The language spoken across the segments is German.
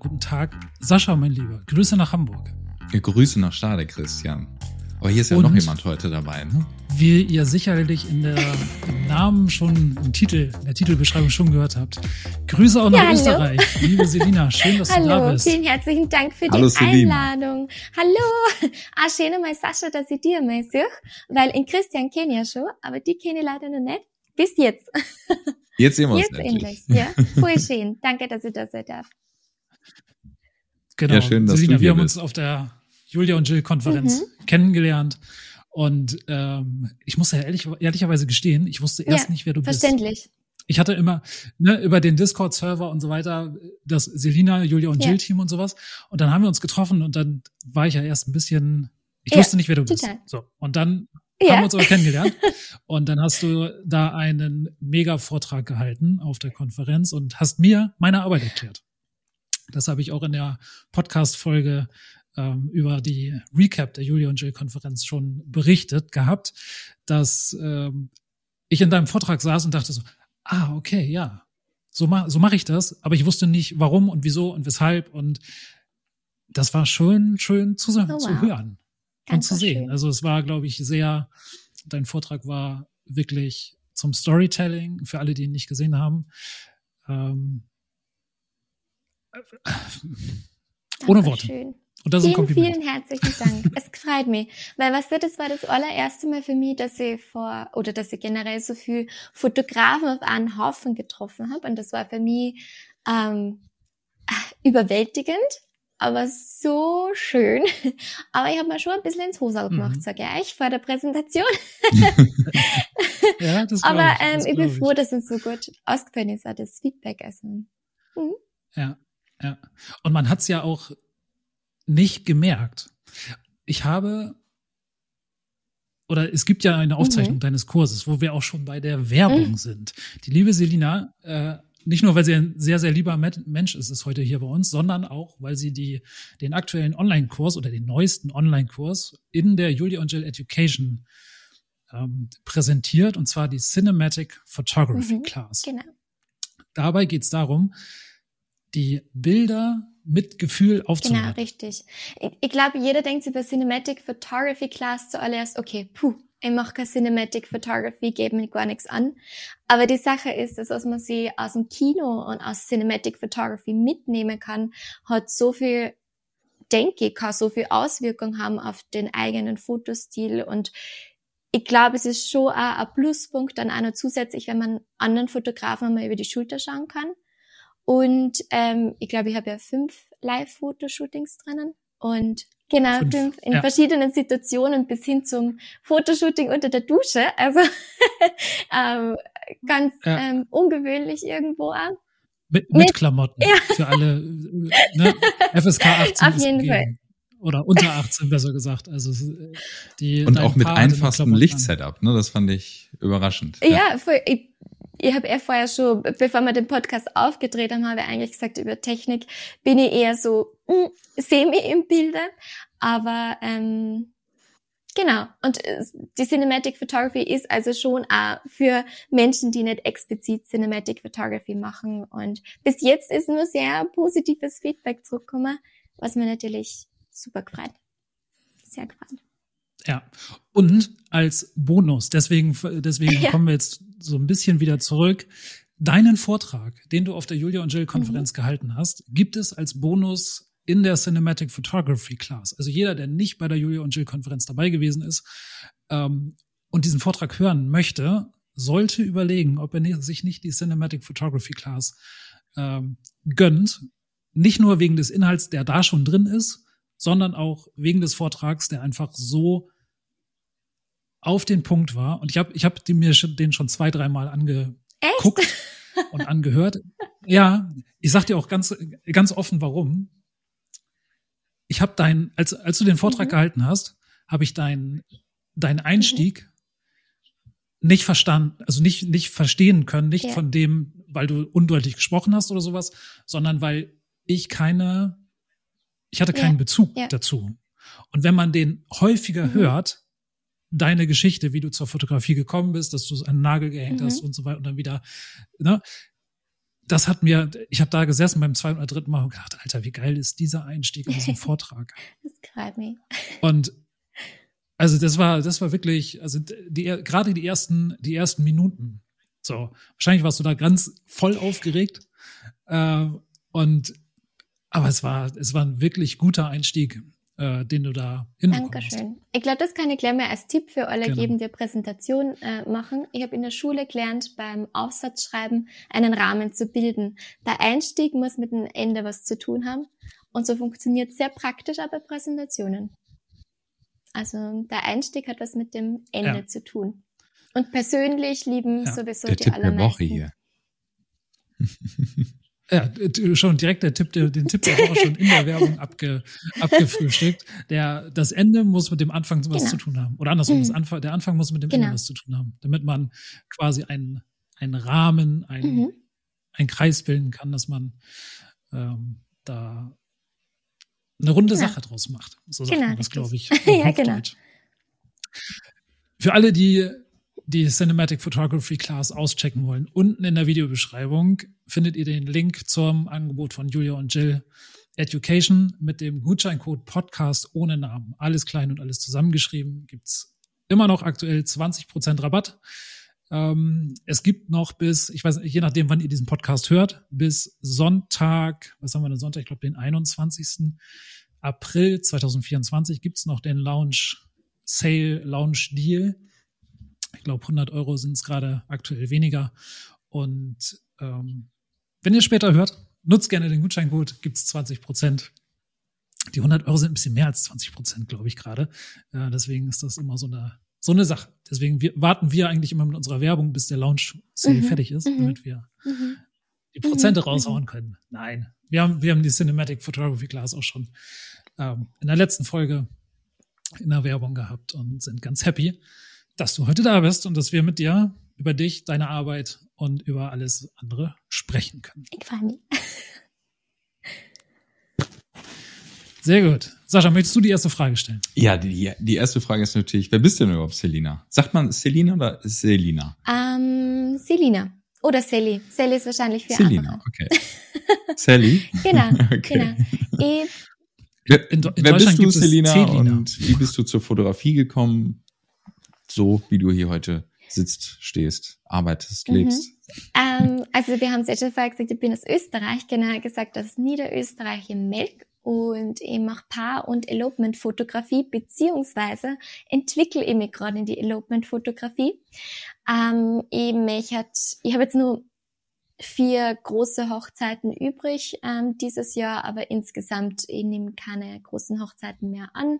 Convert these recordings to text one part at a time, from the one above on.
Guten Tag. Sascha, mein Lieber, Grüße nach Hamburg. Grüße nach Stade, Christian. Aber hier ist ja noch jemand heute dabei, ne? Wie ihr sicherlich im Namen schon, in der Titelbeschreibung schon gehört habt. Grüße auch nach Österreich. Liebe Selina, schön, dass du da bist. Vielen herzlichen Dank für die Einladung. Hallo. Schön einmal, Sascha, dass ich dir mal sehe, weil in Christian kenne ich ja schon, aber die kenne ich leider noch nicht. Bis jetzt. Jetzt sehen wir uns endlich. Ja, voll schön. Danke, dass ich da sein darf. Genau, ja, schön, dass Selina, du wir haben bist. uns auf der Julia und Jill Konferenz kennengelernt und ich muss ja ehrlicherweise gestehen, ich wusste erst nicht, wer du bist. Verständlich. Ich hatte immer über den Discord-Server und so weiter das Selina, Julia und Jill Team und sowas und dann haben wir uns getroffen und dann war ich ja erst ein bisschen, ich wusste nicht, wer du bist. So, und dann haben wir uns aber kennengelernt und dann hast du da einen Mega-Vortrag gehalten auf der Konferenz und hast mir meine Arbeit erklärt. Das habe ich auch in der Podcast-Folge über die Recap der Julia und Jill Konferenz schon berichtet gehabt, dass ich in deinem Vortrag saß und dachte so, okay, ja, so mache ich das, aber ich wusste nicht, warum und wieso und weshalb und das war schön zu hören und zu sehen. Schön. Also es war, glaube ich, dein Vortrag war wirklich zum Storytelling, für alle, die ihn nicht gesehen haben. Ohne Worte. Schön. Und das ist ein Kompliment. Vielen herzlichen Dank. Es freut mich. Weil das war das allererste Mal für mich, dass ich generell so viel Fotografen auf einen Haufen getroffen habe. Und das war für mich überwältigend, aber so schön. Aber ich habe mir schon ein bisschen ins Hosal gemacht, sage ich, vor der Präsentation. Ja, das aber ich bin froh, dass es so gut ausgefallen ist, auch das Feedback. Also, Ja. Und man hat's ja auch nicht gemerkt. Es gibt ja eine Aufzeichnung deines Kurses, wo wir auch schon bei der Werbung sind. Die liebe Selina, nicht nur, weil sie ein sehr, sehr lieber Mensch ist heute hier bei uns, sondern auch, weil sie den aktuellen Online-Kurs oder den neuesten Online-Kurs in der Julia und Jill Education präsentiert, und zwar die Cinematic Photography Class. Genau. Dabei geht's darum, die Bilder mit Gefühl aufzunehmen. Genau, richtig. Ich glaube, jeder denkt sich bei Cinematic Photography Class zuallererst, okay, ich mache keine Cinematic Photography, gebe mir gar nichts an. Aber die Sache ist, dass was man sich aus dem Kino und aus Cinematic Photography mitnehmen kann, hat so viel, denke ich, kann so viel Auswirkung haben auf den eigenen Fotostil. Und ich glaube, es ist schon auch ein Pluspunkt dann auch noch zusätzlich, wenn man anderen Fotografen mal über die Schulter schauen kann. Und ich glaube, ich habe ja 5 Live-Fotoshootings drinnen. Und genau, 5 in verschiedenen Situationen bis hin zum Fotoshooting unter der Dusche. Also ganz ungewöhnlich irgendwo auch. Mit Klamotten für alle, FSK 18. Auf jeden Fall. Oder unter 18, besser gesagt. Also und auch mit einfachstem Lichtsetup, ne? Das fand ich überraschend. Ja, voll. Ich habe vorher schon, bevor wir den Podcast aufgedreht haben, habe ich eigentlich gesagt, über Technik bin ich eher so semi im Bilde. Aber genau. Und die Cinematic Photography ist also schon auch für Menschen, die nicht explizit Cinematic Photography machen. Und bis jetzt ist nur sehr positives Feedback zurückgekommen, was mir natürlich super gefreut. Sehr gefreut. Ja, und als Bonus, deswegen kommen wir jetzt so ein bisschen wieder zurück. Deinen Vortrag, den du auf der Julia und Jill Konferenz gehalten hast, gibt es als Bonus in der Cinematic Photography Class. Also jeder, der nicht bei der Julia und Jill Konferenz dabei gewesen ist und diesen Vortrag hören möchte, sollte überlegen, ob er sich nicht die Cinematic Photography Class gönnt. Nicht nur wegen des Inhalts, der da schon drin ist, sondern auch wegen des Vortrags, der einfach so auf den Punkt war. Und ich hab mir den schon 2-3 Mal angeguckt und angehört. Ja, ich sag dir auch ganz, ganz offen, warum. Ich habe als du den Vortrag gehalten hast, habe ich deinen Einstieg nicht verstanden, also nicht verstehen können, nicht von dem, weil du undeutlich gesprochen hast oder sowas, sondern weil ich hatte keinen Bezug dazu. Und wenn man den häufiger hört, deine Geschichte, wie du zur Fotografie gekommen bist, dass du an den Nagel gehängt hast und so weiter und dann wieder, ne, ich habe da gesessen beim zweiten oder dritten Mal und gedacht, Alter, wie geil ist dieser Einstieg in diesen Vortrag. Das freut mich. Und also das war wirklich, also gerade die ersten Minuten. So, wahrscheinlich warst du da ganz voll aufgeregt. Aber es war ein wirklich guter Einstieg, den du da hinbekommen hast. Dankeschön. Ich glaube, das kann ich gleich mal als Tipp für alle geben, die Präsentation machen. Ich habe in der Schule gelernt, beim Aufsatzschreiben einen Rahmen zu bilden. Der Einstieg muss mit dem Ende was zu tun haben. Und so funktioniert es sehr praktisch auch bei Präsentationen. Also der Einstieg hat was mit dem Ende zu tun. Und persönlich lieben sowieso der die Tipp allermeisten. Der Woche hier. Ja, schon direkt den Tipp der Woche schon in der Werbung abgefrühstückt. Das Ende muss mit dem Anfang was zu tun haben. Oder andersrum, der Anfang muss mit dem Ende was zu tun haben. Damit man quasi einen Rahmen, einen Kreis bilden kann, dass man da eine runde Sache draus macht. So sagt man das, glaube ich. Ja, genau. Für alle, die Cinematic Photography Class auschecken wollen, unten in der Videobeschreibung findet ihr den Link zum Angebot von Julia und Jill Education mit dem Gutscheincode Podcast ohne Namen. Alles klein und alles zusammengeschrieben. Gibt's immer noch aktuell 20% Rabatt. Es gibt noch bis, ich weiß nicht, je nachdem, wann ihr diesen Podcast hört, bis Sonntag, was haben wir denn Sonntag? Ich glaube, den 21. April 2024 gibt's noch den Launch Deal. Ich glaube, 100 € sind es gerade aktuell weniger. Und wenn ihr später hört, nutzt gerne den Gutscheincode, gibt's 20%. Die 100 € sind ein bisschen mehr als 20%, glaube ich gerade. Deswegen ist das immer so eine Sache. Deswegen warten wir eigentlich immer mit unserer Werbung, bis der Launch-Sale fertig ist, damit wir die Prozente raushauen können. Nein, wir haben die Cinematic Photography Class auch schon in der letzten Folge in der Werbung gehabt und sind ganz happy, dass du heute da bist und dass wir mit dir über dich, deine Arbeit und über alles andere sprechen können. Ich freue mich. Sehr gut. Sascha, möchtest du die erste Frage stellen? Ja, die erste Frage ist natürlich, wer bist du denn überhaupt, Selina? Sagt man Selina oder Selina? Selina. Oder Sally. Sally ist wahrscheinlich viel Selina, einfacher. okay. Sally? Genau, okay. Genau. Wer bist du, Selina, und wie bist du zur Fotografie gekommen? So, wie du hier heute sitzt, stehst, arbeitest, lebst. Also wir haben es ja schon vorher gesagt, ich bin aus Österreich, genau gesagt aus Niederösterreich im Melk. Und ich mache Paar- und Elopement-Fotografie, beziehungsweise entwickle ich mich gerade in die Elopement-Fotografie. Ich habe jetzt nur 4 große Hochzeiten übrig dieses Jahr, aber insgesamt, ich nehme keine großen Hochzeiten mehr an.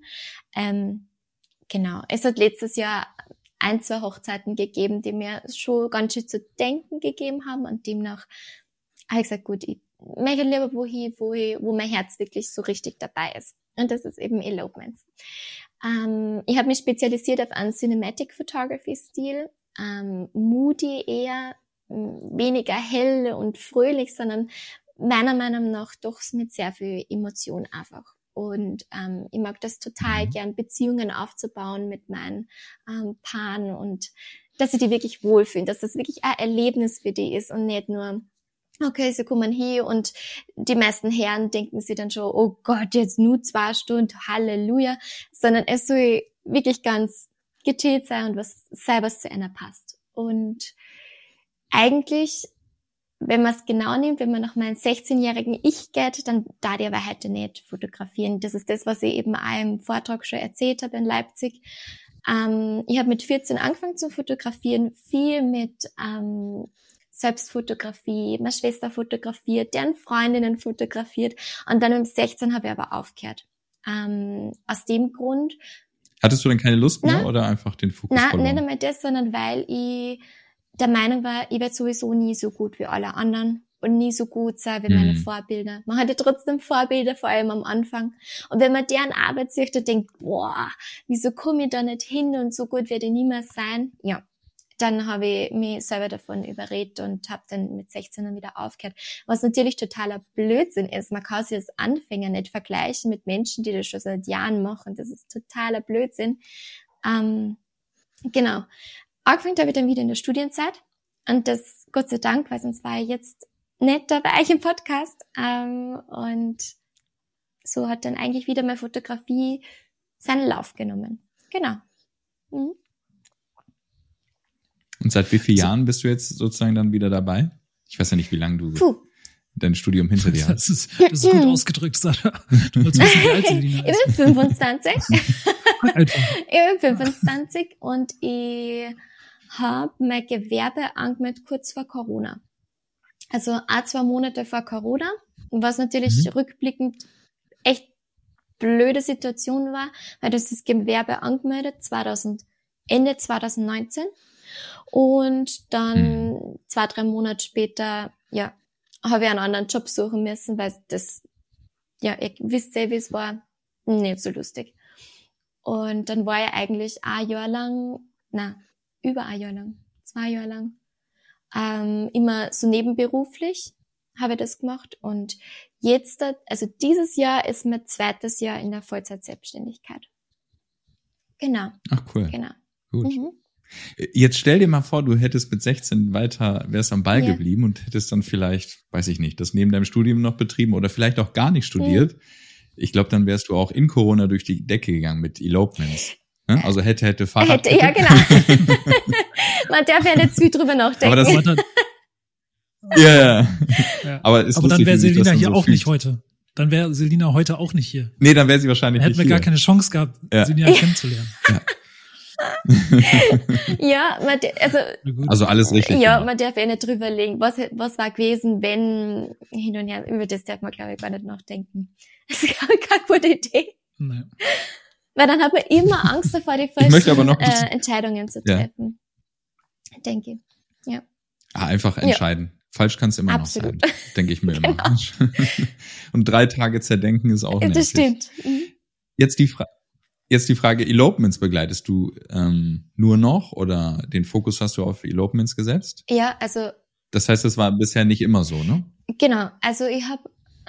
Genau, es hat letztes Jahr 1-2 Hochzeiten gegeben, die mir schon ganz schön zu denken gegeben haben, und demnach habe ich gesagt, gut, ich möchte lieber wo mein Herz wirklich so richtig dabei ist. Und das ist eben Elopements. Ich habe mich spezialisiert auf einen Cinematic Photography Stil, moody eher, weniger hell und fröhlich, sondern meiner Meinung nach doch mit sehr viel Emotion einfach. Und ich mag das total gern, Beziehungen aufzubauen mit meinen Paaren und dass sie die wirklich wohlfühlen, dass das wirklich ein Erlebnis für die ist und nicht nur, okay, sie kommen hier und die meisten Herren denken sich dann schon, oh Gott, jetzt nur 2 Stunden, Halleluja, sondern es soll wirklich ganz gechillt sein und was zu einer passt. Und eigentlich, wenn man es genau nimmt, wenn man nach meinem 16-jährigen Ich geht, dann darf ich aber heute nicht fotografieren. Das ist das, was ich eben auch im Vortrag schon erzählt habe in Leipzig. Ich habe mit 14 angefangen zu fotografieren, viel mit Selbstfotografie, meine Schwester fotografiert, deren Freundinnen fotografiert, und dann mit 16 habe ich aber aufgehört. Aus dem Grund. Hattest du denn keine Lust mehr oder einfach den Fokus verloren? Nein, nicht einmal das, sondern weil ich der Meinung war, ich werde sowieso nie so gut wie alle anderen und nie so gut sein wie meine Vorbilder. Man hatte trotzdem Vorbilder, vor allem am Anfang. Und wenn man deren Arbeit sieht, dann denkt, boah, wieso komme ich da nicht hin und so gut werde ich nie mehr sein? Ja, dann habe ich mich selber davon überredet und habe dann mit 16 dann wieder aufgehört. Was natürlich totaler Blödsinn ist. Man kann sich als Anfänger nicht vergleichen mit Menschen, die das schon seit Jahren machen. Das ist totaler Blödsinn. Genau. Angefangen habe ich dann wieder in der Studienzeit. Und das, Gott sei Dank, weil sonst war ich jetzt netter bei euch im Podcast. Und so hat dann eigentlich wieder meine Fotografie seinen Lauf genommen. Genau. Mhm. Und seit wie vielen Jahren bist du jetzt sozusagen dann wieder dabei? Ich weiß ja nicht, wie lange du dein Studium hinter dir hast. Das ist gut ausgedrückt, Sarah. Du wolltest wissen, wie alt Selina ist. Ich bin 25. Ich bin 25 und ich habe mein Gewerbe angemeldet kurz vor Corona. Also 2 Monate vor Corona, was natürlich rückblickend echt blöde Situation war, weil das Gewerbe angemeldet Ende 2019 und dann 2-3 Monate später, habe ich einen anderen Job suchen müssen, weil das, ihr wisst ja, wie es war, nicht so lustig. Und dann war ich eigentlich über ein Jahr lang, 2 Jahre lang, immer so nebenberuflich habe ich das gemacht und jetzt, also dieses Jahr ist mein 2. Jahr in der Vollzeit-Selbstständigkeit. Genau. Ach, cool. Genau. Gut. Jetzt stell dir mal vor, du hättest mit 16 wärst am Ball geblieben und hättest dann vielleicht, weiß ich nicht, das neben deinem Studium noch betrieben oder vielleicht auch gar nicht studiert. Ich glaube, dann wärst du auch in Corona durch die Decke gegangen mit Elopements. Ne? Also hätte Fahrrad. Ja, genau. Man darf ja nicht zu viel drüber nachdenken. Aber das war dann, Aber dann wäre Selina hier auch nicht heute. Dann wäre Selina heute auch nicht hier. Nee, dann wäre sie wahrscheinlich nicht hier. Hätten wir gar keine Chance gehabt, Selina kennenzulernen. Ja, also alles richtig. Ja, man darf ja nicht drüber legen, was war gewesen, wenn hin und her, über das darf man, glaube ich, gar nicht nachdenken. Das ist keine gute Idee. Nee. Weil dann hat man immer Angst davor, die falschen Entscheidungen zu treffen. Denke ich. Ja. Einfach entscheiden. Falsch kann es immer noch sein, denke ich mir immer. Und 3 Tage zerdenken ist auch nervig. Das stimmt. Jetzt die Frage, Elopements begleitest du nur noch oder den Fokus hast du auf Elopements gesetzt? Ja, also. Das heißt, das war bisher nicht immer so, ne? Genau, also ich habe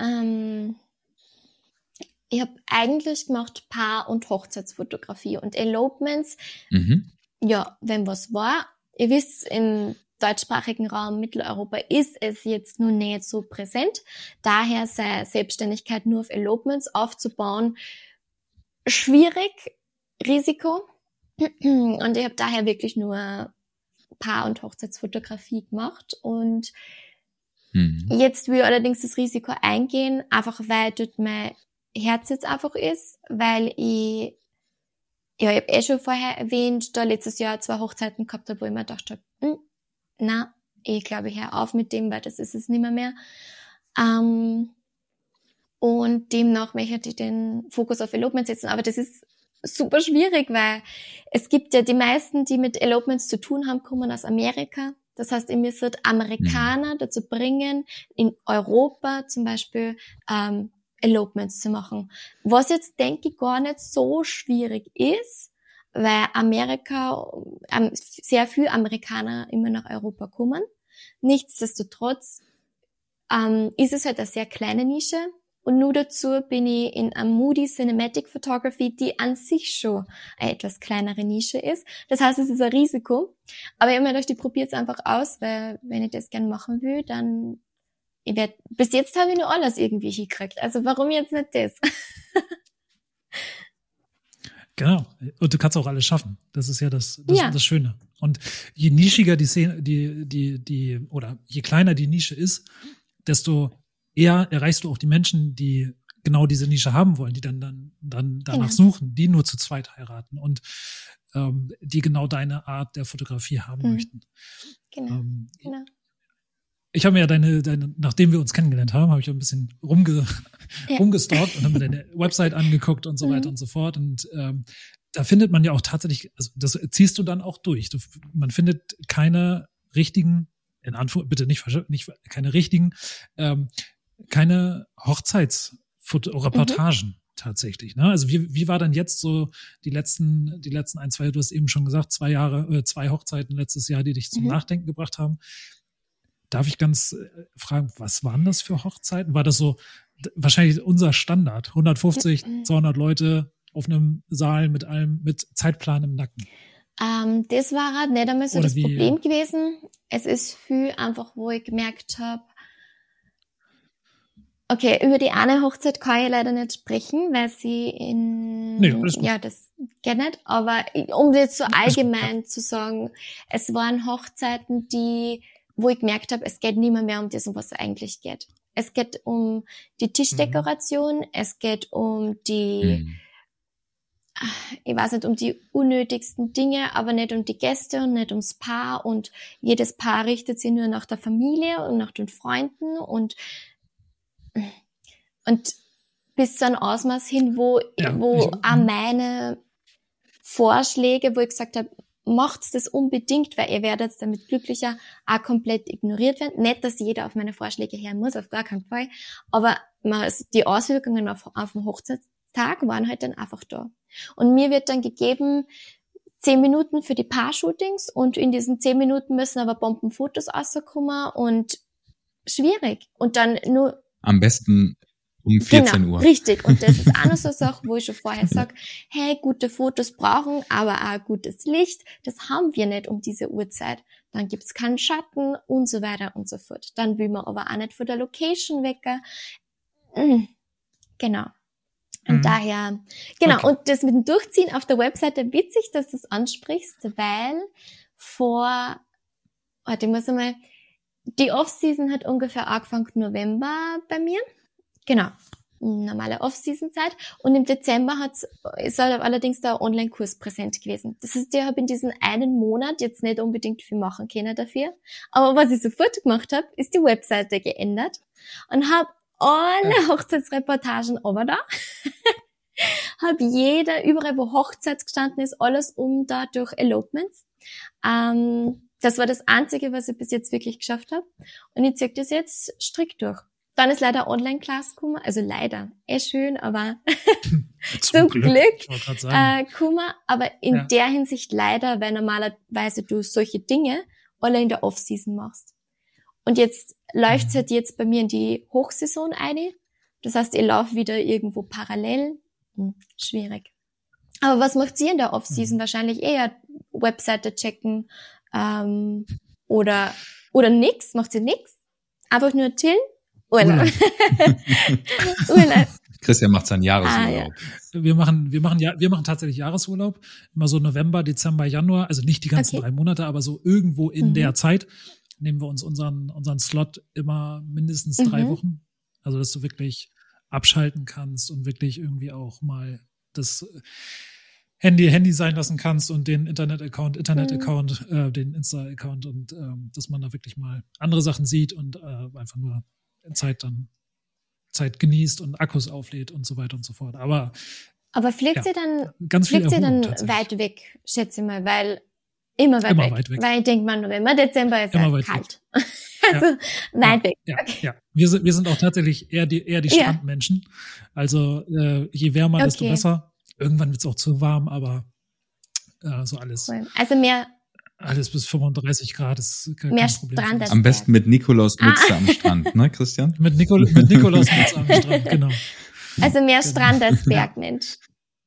eigentlich gemacht Paar- und Hochzeitsfotografie und Elopements. Wenn was war. Ihr wisst, im deutschsprachigen Raum Mitteleuropa ist es jetzt nur nicht so präsent. Daher sei Selbstständigkeit nur auf Elopements aufzubauen schwierig, Risiko. Und ich habe daher wirklich nur Paar- und Hochzeitsfotografie gemacht. Und jetzt will ich allerdings das Risiko eingehen, einfach weil dort mein Herz jetzt einfach ist, weil ich habe schon vorher erwähnt, da letztes Jahr 2 Hochzeiten gehabt habe, wo ich mir gedacht habe, ich glaube, ich höre auf mit dem, weil das ist es nicht mehr. Und demnach möchte ich den Fokus auf Elopements setzen. Aber das ist super schwierig, weil es gibt ja die meisten, die mit Elopements zu tun haben, kommen aus Amerika. Das heißt, ihr müsst Amerikaner dazu bringen, in Europa zum Beispiel Elopements zu machen. Was jetzt, denke ich, gar nicht so schwierig ist, weil sehr viele Amerikaner immer nach Europa kommen. Nichtsdestotrotz ist es halt eine sehr kleine Nische. Und nur dazu bin ich in einem Moody Cinematic Photography, die an sich schon eine etwas kleinere Nische ist. Das heißt, es ist ein Risiko. Aber ich habe mir gedacht, ich probiere es einfach aus, weil wenn ich das gerne machen will, dann bis jetzt habe ich nur alles irgendwie hingekriegt. Also warum jetzt nicht das? Genau. Und du kannst auch alles schaffen. Das ist ja das Schöne. Und je nischiger die Szene, oder je kleiner die Nische ist, desto eher erreichst du auch die Menschen, die genau diese Nische haben wollen, die dann danach suchen, die nur zu zweit heiraten und die genau deine Art der Fotografie haben möchten. Genau. Ich habe mir ja deine, nachdem wir uns kennengelernt haben, habe ich ein bisschen rumgestalkt und habe mir deine Website angeguckt und so weiter und so fort. Und da findet man ja auch tatsächlich, also das ziehst du dann auch durch. Man findet keine richtigen, bitte nicht keine richtigen, keine Hochzeitsreportagen tatsächlich. Ne? Also wie war dann jetzt so die letzten 1, 2, du hast eben schon gesagt, 2 Hochzeiten letztes Jahr, die dich zum Nachdenken gebracht haben. Darf ich ganz fragen, was waren das für Hochzeiten? War das so wahrscheinlich unser Standard? 150, 200 Leute auf einem Saal mit Zeitplan im Nacken? Das war halt nicht einmal so das Problem gewesen. Es ist viel einfach, wo ich gemerkt habe, Okay, über die eine Hochzeit kann ich leider nicht sprechen, weil sie das geht nicht, aber um jetzt so allgemein zu sagen, es waren Hochzeiten, wo ich gemerkt habe, es geht nicht mehr um das, um was es eigentlich geht. Es geht um die Tischdekoration, es geht um die, ich weiß nicht, um die unnötigsten Dinge, aber nicht um die Gäste und nicht ums Paar, und jedes Paar richtet sich nur nach der Familie und nach den Freunden und bis zu einem Ausmaß hin, wo auch meine Vorschläge, wo ich gesagt habe, macht's das unbedingt, weil ihr werdet damit glücklicher, auch komplett ignoriert werden. Nicht, dass jeder auf meine Vorschläge hören muss, auf gar keinen Fall, aber die Auswirkungen auf den Hochzeitstag waren halt dann einfach da. Und mir wird dann gegeben 10 Minuten für die Paar-Shootings, und in diesen 10 Minuten müssen aber Bombenfotos rauskommen und schwierig. Und dann nur am besten um 14 Uhr. Richtig. Und das ist auch noch so eine Sache, wo ich schon vorher sage, hey, gute Fotos brauchen aber auch gutes Licht. Das haben wir nicht um diese Uhrzeit. Dann gibt's keinen Schatten und so weiter und so fort. Dann will man aber auch nicht von der Location weg. Genau. Und daher, genau. Okay. Und das mit dem Durchziehen auf der Webseite, witzig, dass du das ansprichst, weil die Off-Season hat ungefähr Anfang November bei mir. Genau. Normale Off-Season-Zeit. Und im Dezember ist allerdings der Online-Kurs präsent gewesen. Das heißt, ich habe in diesem einen Monat jetzt nicht unbedingt viel machen können dafür. Aber was ich sofort gemacht habe, ist die Webseite geändert und habe alle Hochzeitsreportagen aber da. Habe überall wo Hochzeit gestanden ist, alles da durch Elopements. Das war das Einzige, was ich bis jetzt wirklich geschafft habe. Und ich ziehe das jetzt strikt durch. Dann ist leider Online-Class gekommen, also leider, schön, aber zum Glück gekommen, aber in der Hinsicht leider, weil normalerweise du solche Dinge alle in der Off-Season machst. Und jetzt läuft's halt jetzt bei mir in die Hochsaison ein. Das heißt, ich laufe wieder irgendwo parallel. Schwierig. Aber was macht ihr in der Off-Season? Wahrscheinlich eher Webseite checken oder nix? Macht ihr nix? Einfach nur chillen? Urlaub. Christian macht seinen Jahresurlaub. Ja. Wir machen tatsächlich Jahresurlaub. Immer so November, Dezember, Januar. Also nicht die ganzen 3 Monate, aber so irgendwo in der Zeit nehmen wir uns unseren Slot immer mindestens 3 Wochen. Also, dass du wirklich abschalten kannst und wirklich irgendwie auch mal das Handy sein lassen kannst und den Internet-Account, den Insta-Account, und dass man da wirklich mal andere Sachen sieht und einfach nur Zeit genießt und Akkus auflädt und so weiter und so fort. Aber fliegt sie dann weit weg, schätze ich mal, weil immer weit weg. Weil ich denke mal, November, Dezember ist immer kalt. Also weit weg. Ja, okay. Ja. Wir sind auch tatsächlich eher die Strandmenschen. Also je wärmer, desto besser. Irgendwann wird's auch zu warm, aber so alles. Cool. Also mehr. Alles bis 35 Grad ist kein Problem. Strand am besten mit Nikolaus Mütze am Strand, ne, Christian? mit Nikolaus Mütze am Strand, genau. Also mehr Strand als Bergmensch.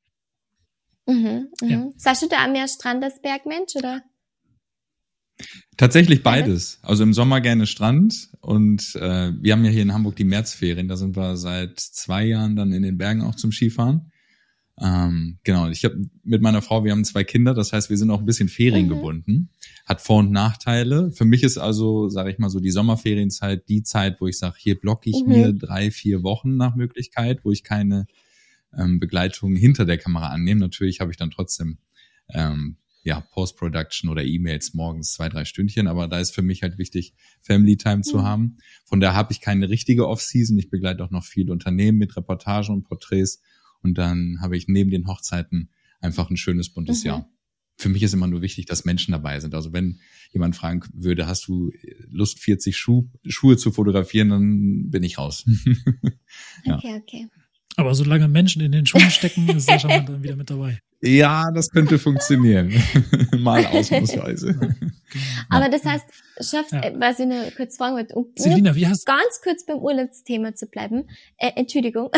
Ja. Sagst du da auch mehr Strand als Bergmensch, oder? Tatsächlich beides. Also im Sommer gerne Strand, und wir haben ja hier in Hamburg die Märzferien. Da sind wir seit 2 Jahren dann in den Bergen auch zum Skifahren. Genau, ich habe mit meiner Frau, wir haben 2 Kinder, das heißt, wir sind auch ein bisschen feriengebunden. Hat Vor- und Nachteile. Für mich ist also, sage ich mal so, die Sommerferienzeit die Zeit, wo ich sage, hier blocke ich mir 3-4 Wochen nach Möglichkeit, wo ich keine Begleitung hinter der Kamera annehme. Natürlich habe ich dann trotzdem Post-Production oder E-Mails morgens 2-3 Stündchen, aber da ist für mich halt wichtig, Family Time zu haben. Von daher habe ich keine richtige Off-Season. Ich begleite auch noch viele Unternehmen mit Reportagen und Porträts. Und dann habe ich neben den Hochzeiten einfach ein schönes, buntes Jahr. Für mich ist immer nur wichtig, dass Menschen dabei sind. Also wenn jemand fragen würde, hast du Lust, 40 Schuhe zu fotografieren, dann bin ich raus. Ja. Okay. Aber solange Menschen in den Schuhen stecken, ist Sascha dann wieder mit dabei. Ja, das könnte funktionieren. Mal ausnahmsweise. Aber das heißt, was ich nur kurz fragen wollte, um Selina, ganz kurz beim Urlaubsthema zu bleiben. Entschuldigung.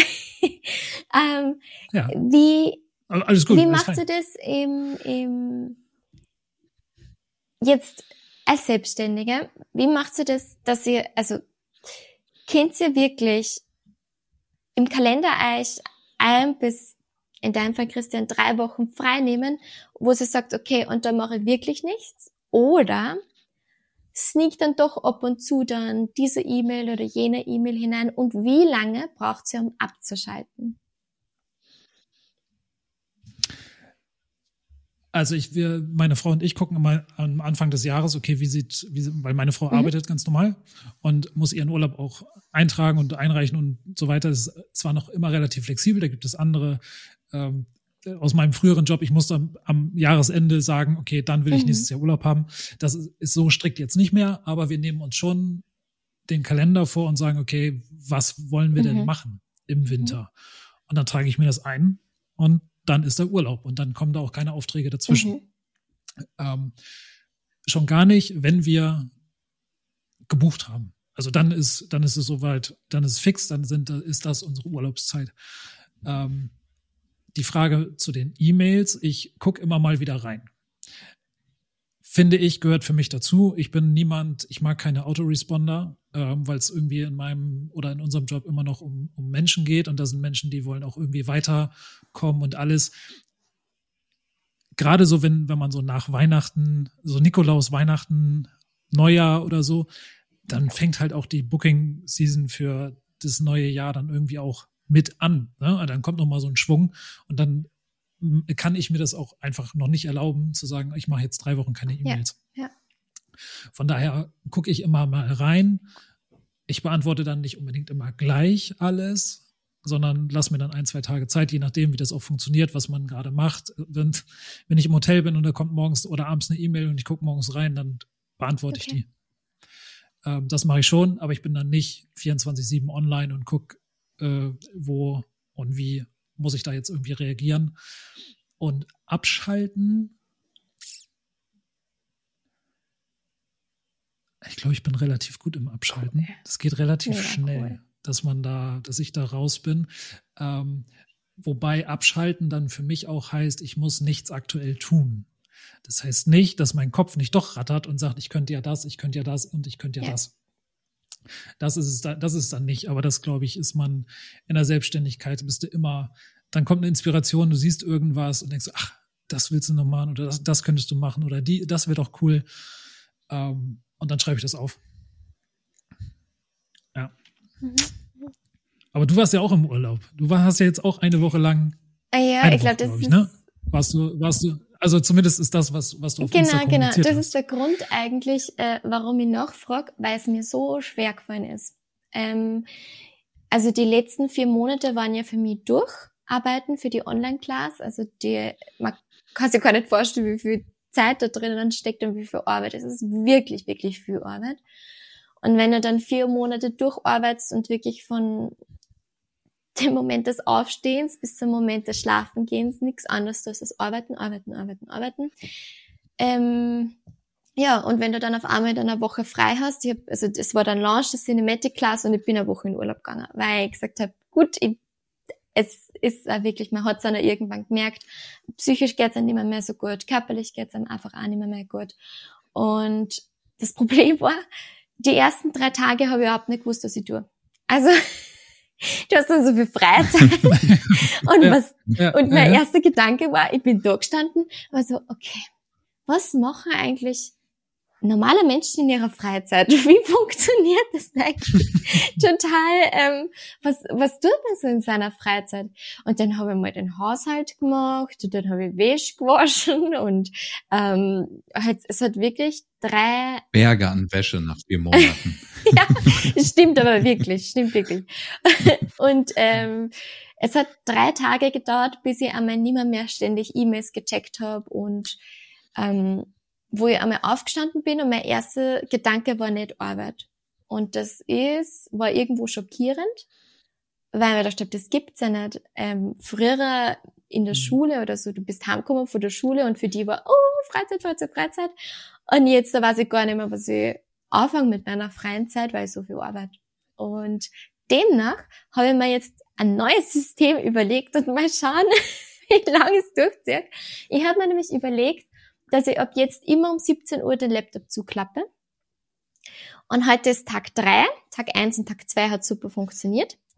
Alles gut, wie machst du das jetzt als Selbstständige? Wie machst du das, dass ihr, also, kennt ihr wirklich im Kalender euch 1 bis, in deinem Fall Christian, 3 Wochen frei nehmen, wo sie sagt, okay, und da mache ich wirklich nichts. Oder sneakt dann doch ab und zu dann diese E-Mail oder jene E-Mail hinein. Und wie lange braucht sie, um abzuschalten? Also meine Frau und ich gucken immer am Anfang des Jahres, okay, weil meine Frau arbeitet ganz normal und muss ihren Urlaub auch eintragen und einreichen und so weiter. Das ist zwar noch immer relativ flexibel, da gibt es andere, aus meinem früheren Job, ich musste am Jahresende sagen, okay, dann will ich nächstes Jahr Urlaub haben. Das ist so strikt jetzt nicht mehr, aber wir nehmen uns schon den Kalender vor und sagen, okay, was wollen wir denn machen im Winter? Und dann trage ich mir das ein und dann ist der Urlaub und dann kommen da auch keine Aufträge dazwischen. Schon gar nicht, wenn wir gebucht haben. Also dann ist es soweit, dann ist es fix, dann ist das unsere Urlaubszeit. Die Frage zu den E-Mails, ich gucke immer mal wieder rein. Finde ich, gehört für mich dazu. Ich bin niemand, ich mag keine Autoresponder, weil es irgendwie in unserem Job immer noch um Menschen geht und da sind Menschen, die wollen auch irgendwie weiterkommen und alles. Gerade so, wenn man so nach Weihnachten, so Nikolaus, Weihnachten, Neujahr oder so, dann fängt halt auch die Booking-Season für das neue Jahr dann irgendwie auch mit an. Ne? Dann kommt noch mal so ein Schwung und dann kann ich mir das auch einfach noch nicht erlauben, zu sagen, ich mache jetzt 3 Wochen keine E-Mails. Ja. Von daher gucke ich immer mal rein. Ich beantworte dann nicht unbedingt immer gleich alles, sondern lasse mir dann 1, 2 Tage Zeit, je nachdem, wie das auch funktioniert, was man gerade macht. Wenn ich im Hotel bin und da kommt morgens oder abends eine E-Mail und ich gucke morgens rein, dann beantworte ich die. Das mache ich schon, aber ich bin dann nicht 24/7 online und gucke, wo und wie muss ich da jetzt irgendwie reagieren. Und abschalten, ich glaube, ich bin relativ gut im Abschalten. Das geht relativ schnell, dass ich da raus bin. Wobei abschalten dann für mich auch heißt, ich muss nichts aktuell tun. Das heißt nicht, dass mein Kopf nicht doch rattert und sagt, ich könnte ja das und ich könnte ja das. Das ist es dann nicht, aber das, glaube ich, ist man in der Selbstständigkeit, bist du immer, dann kommt eine Inspiration, du siehst irgendwas und denkst, ach, das willst du noch machen oder das könntest du machen oder das wäre doch cool. Und dann schreibe ich das auf. Ja. Aber du warst ja auch im Urlaub. Du hast ja jetzt auch eine Woche lang. Ja, ich glaube, das ist. Ne? Warst du, also zumindest ist das, was du auf Insta kommuniziert hast. Genau. Das ist der Grund eigentlich, warum ich nachfrage, weil es mir so schwer gefallen ist. Also die letzten 4 Monate waren ja für mich Durcharbeiten für die Online-Class. Also man kann sich gar nicht vorstellen, wie viel Zeit da drinnen steckt und wie viel Arbeit. Es ist wirklich, wirklich viel Arbeit. Und wenn du dann 4 Monate durcharbeitest und wirklich von dem Moment des Aufstehens bis zum Moment des Schlafengehens nichts anderes als das Arbeiten. Ja, und wenn du dann auf einmal in einer Woche frei hast, das war dann Launch der Cinematic Class und ich bin eine Woche in Urlaub gegangen, weil ich gesagt habe, gut, es ist auch wirklich, man hat es dann auch irgendwann gemerkt, psychisch geht's einem nicht mehr so gut, körperlich geht's einem einfach auch nicht mehr gut. Und das Problem war, die ersten 3 Tage habe ich überhaupt nicht gewusst, was ich tue. Also, du hast dann so viel Freizeit. Und mein erster Gedanke war, ich bin da gestanden, war so, okay, was machen eigentlich normale Menschen in ihrer Freizeit? Wie funktioniert das eigentlich? Total, was tut man so in seiner Freizeit? Und dann habe ich mal den Haushalt gemacht, und dann habe ich Wäsche gewaschen und es hat wirklich 3 Berge an Wäsche nach 4 Monaten. Ja, stimmt wirklich. Und es hat 3 Tage gedauert, bis ich einmal nicht mehr ständig E-Mails gecheckt habe und wo ich einmal aufgestanden bin und mein erster Gedanke war nicht Arbeit. Und war irgendwo schockierend, weil mir gedacht habe, das gibt's ja nicht. Früher in der Schule oder so, du bist heimgekommen von der Schule und für die war, Freizeit. Und jetzt, da weiß ich gar nicht mehr, was ich anfange mit meiner freien Zeit, weil ich so viel arbeite. Und demnach habe ich mir jetzt ein neues System überlegt und mal schauen, wie lange es durchzieht. Ich habe mir nämlich überlegt, dass ich ab jetzt immer um 17 Uhr den Laptop zuklappe. Und heute ist Tag 3. Tag 1 und Tag 2 hat super funktioniert.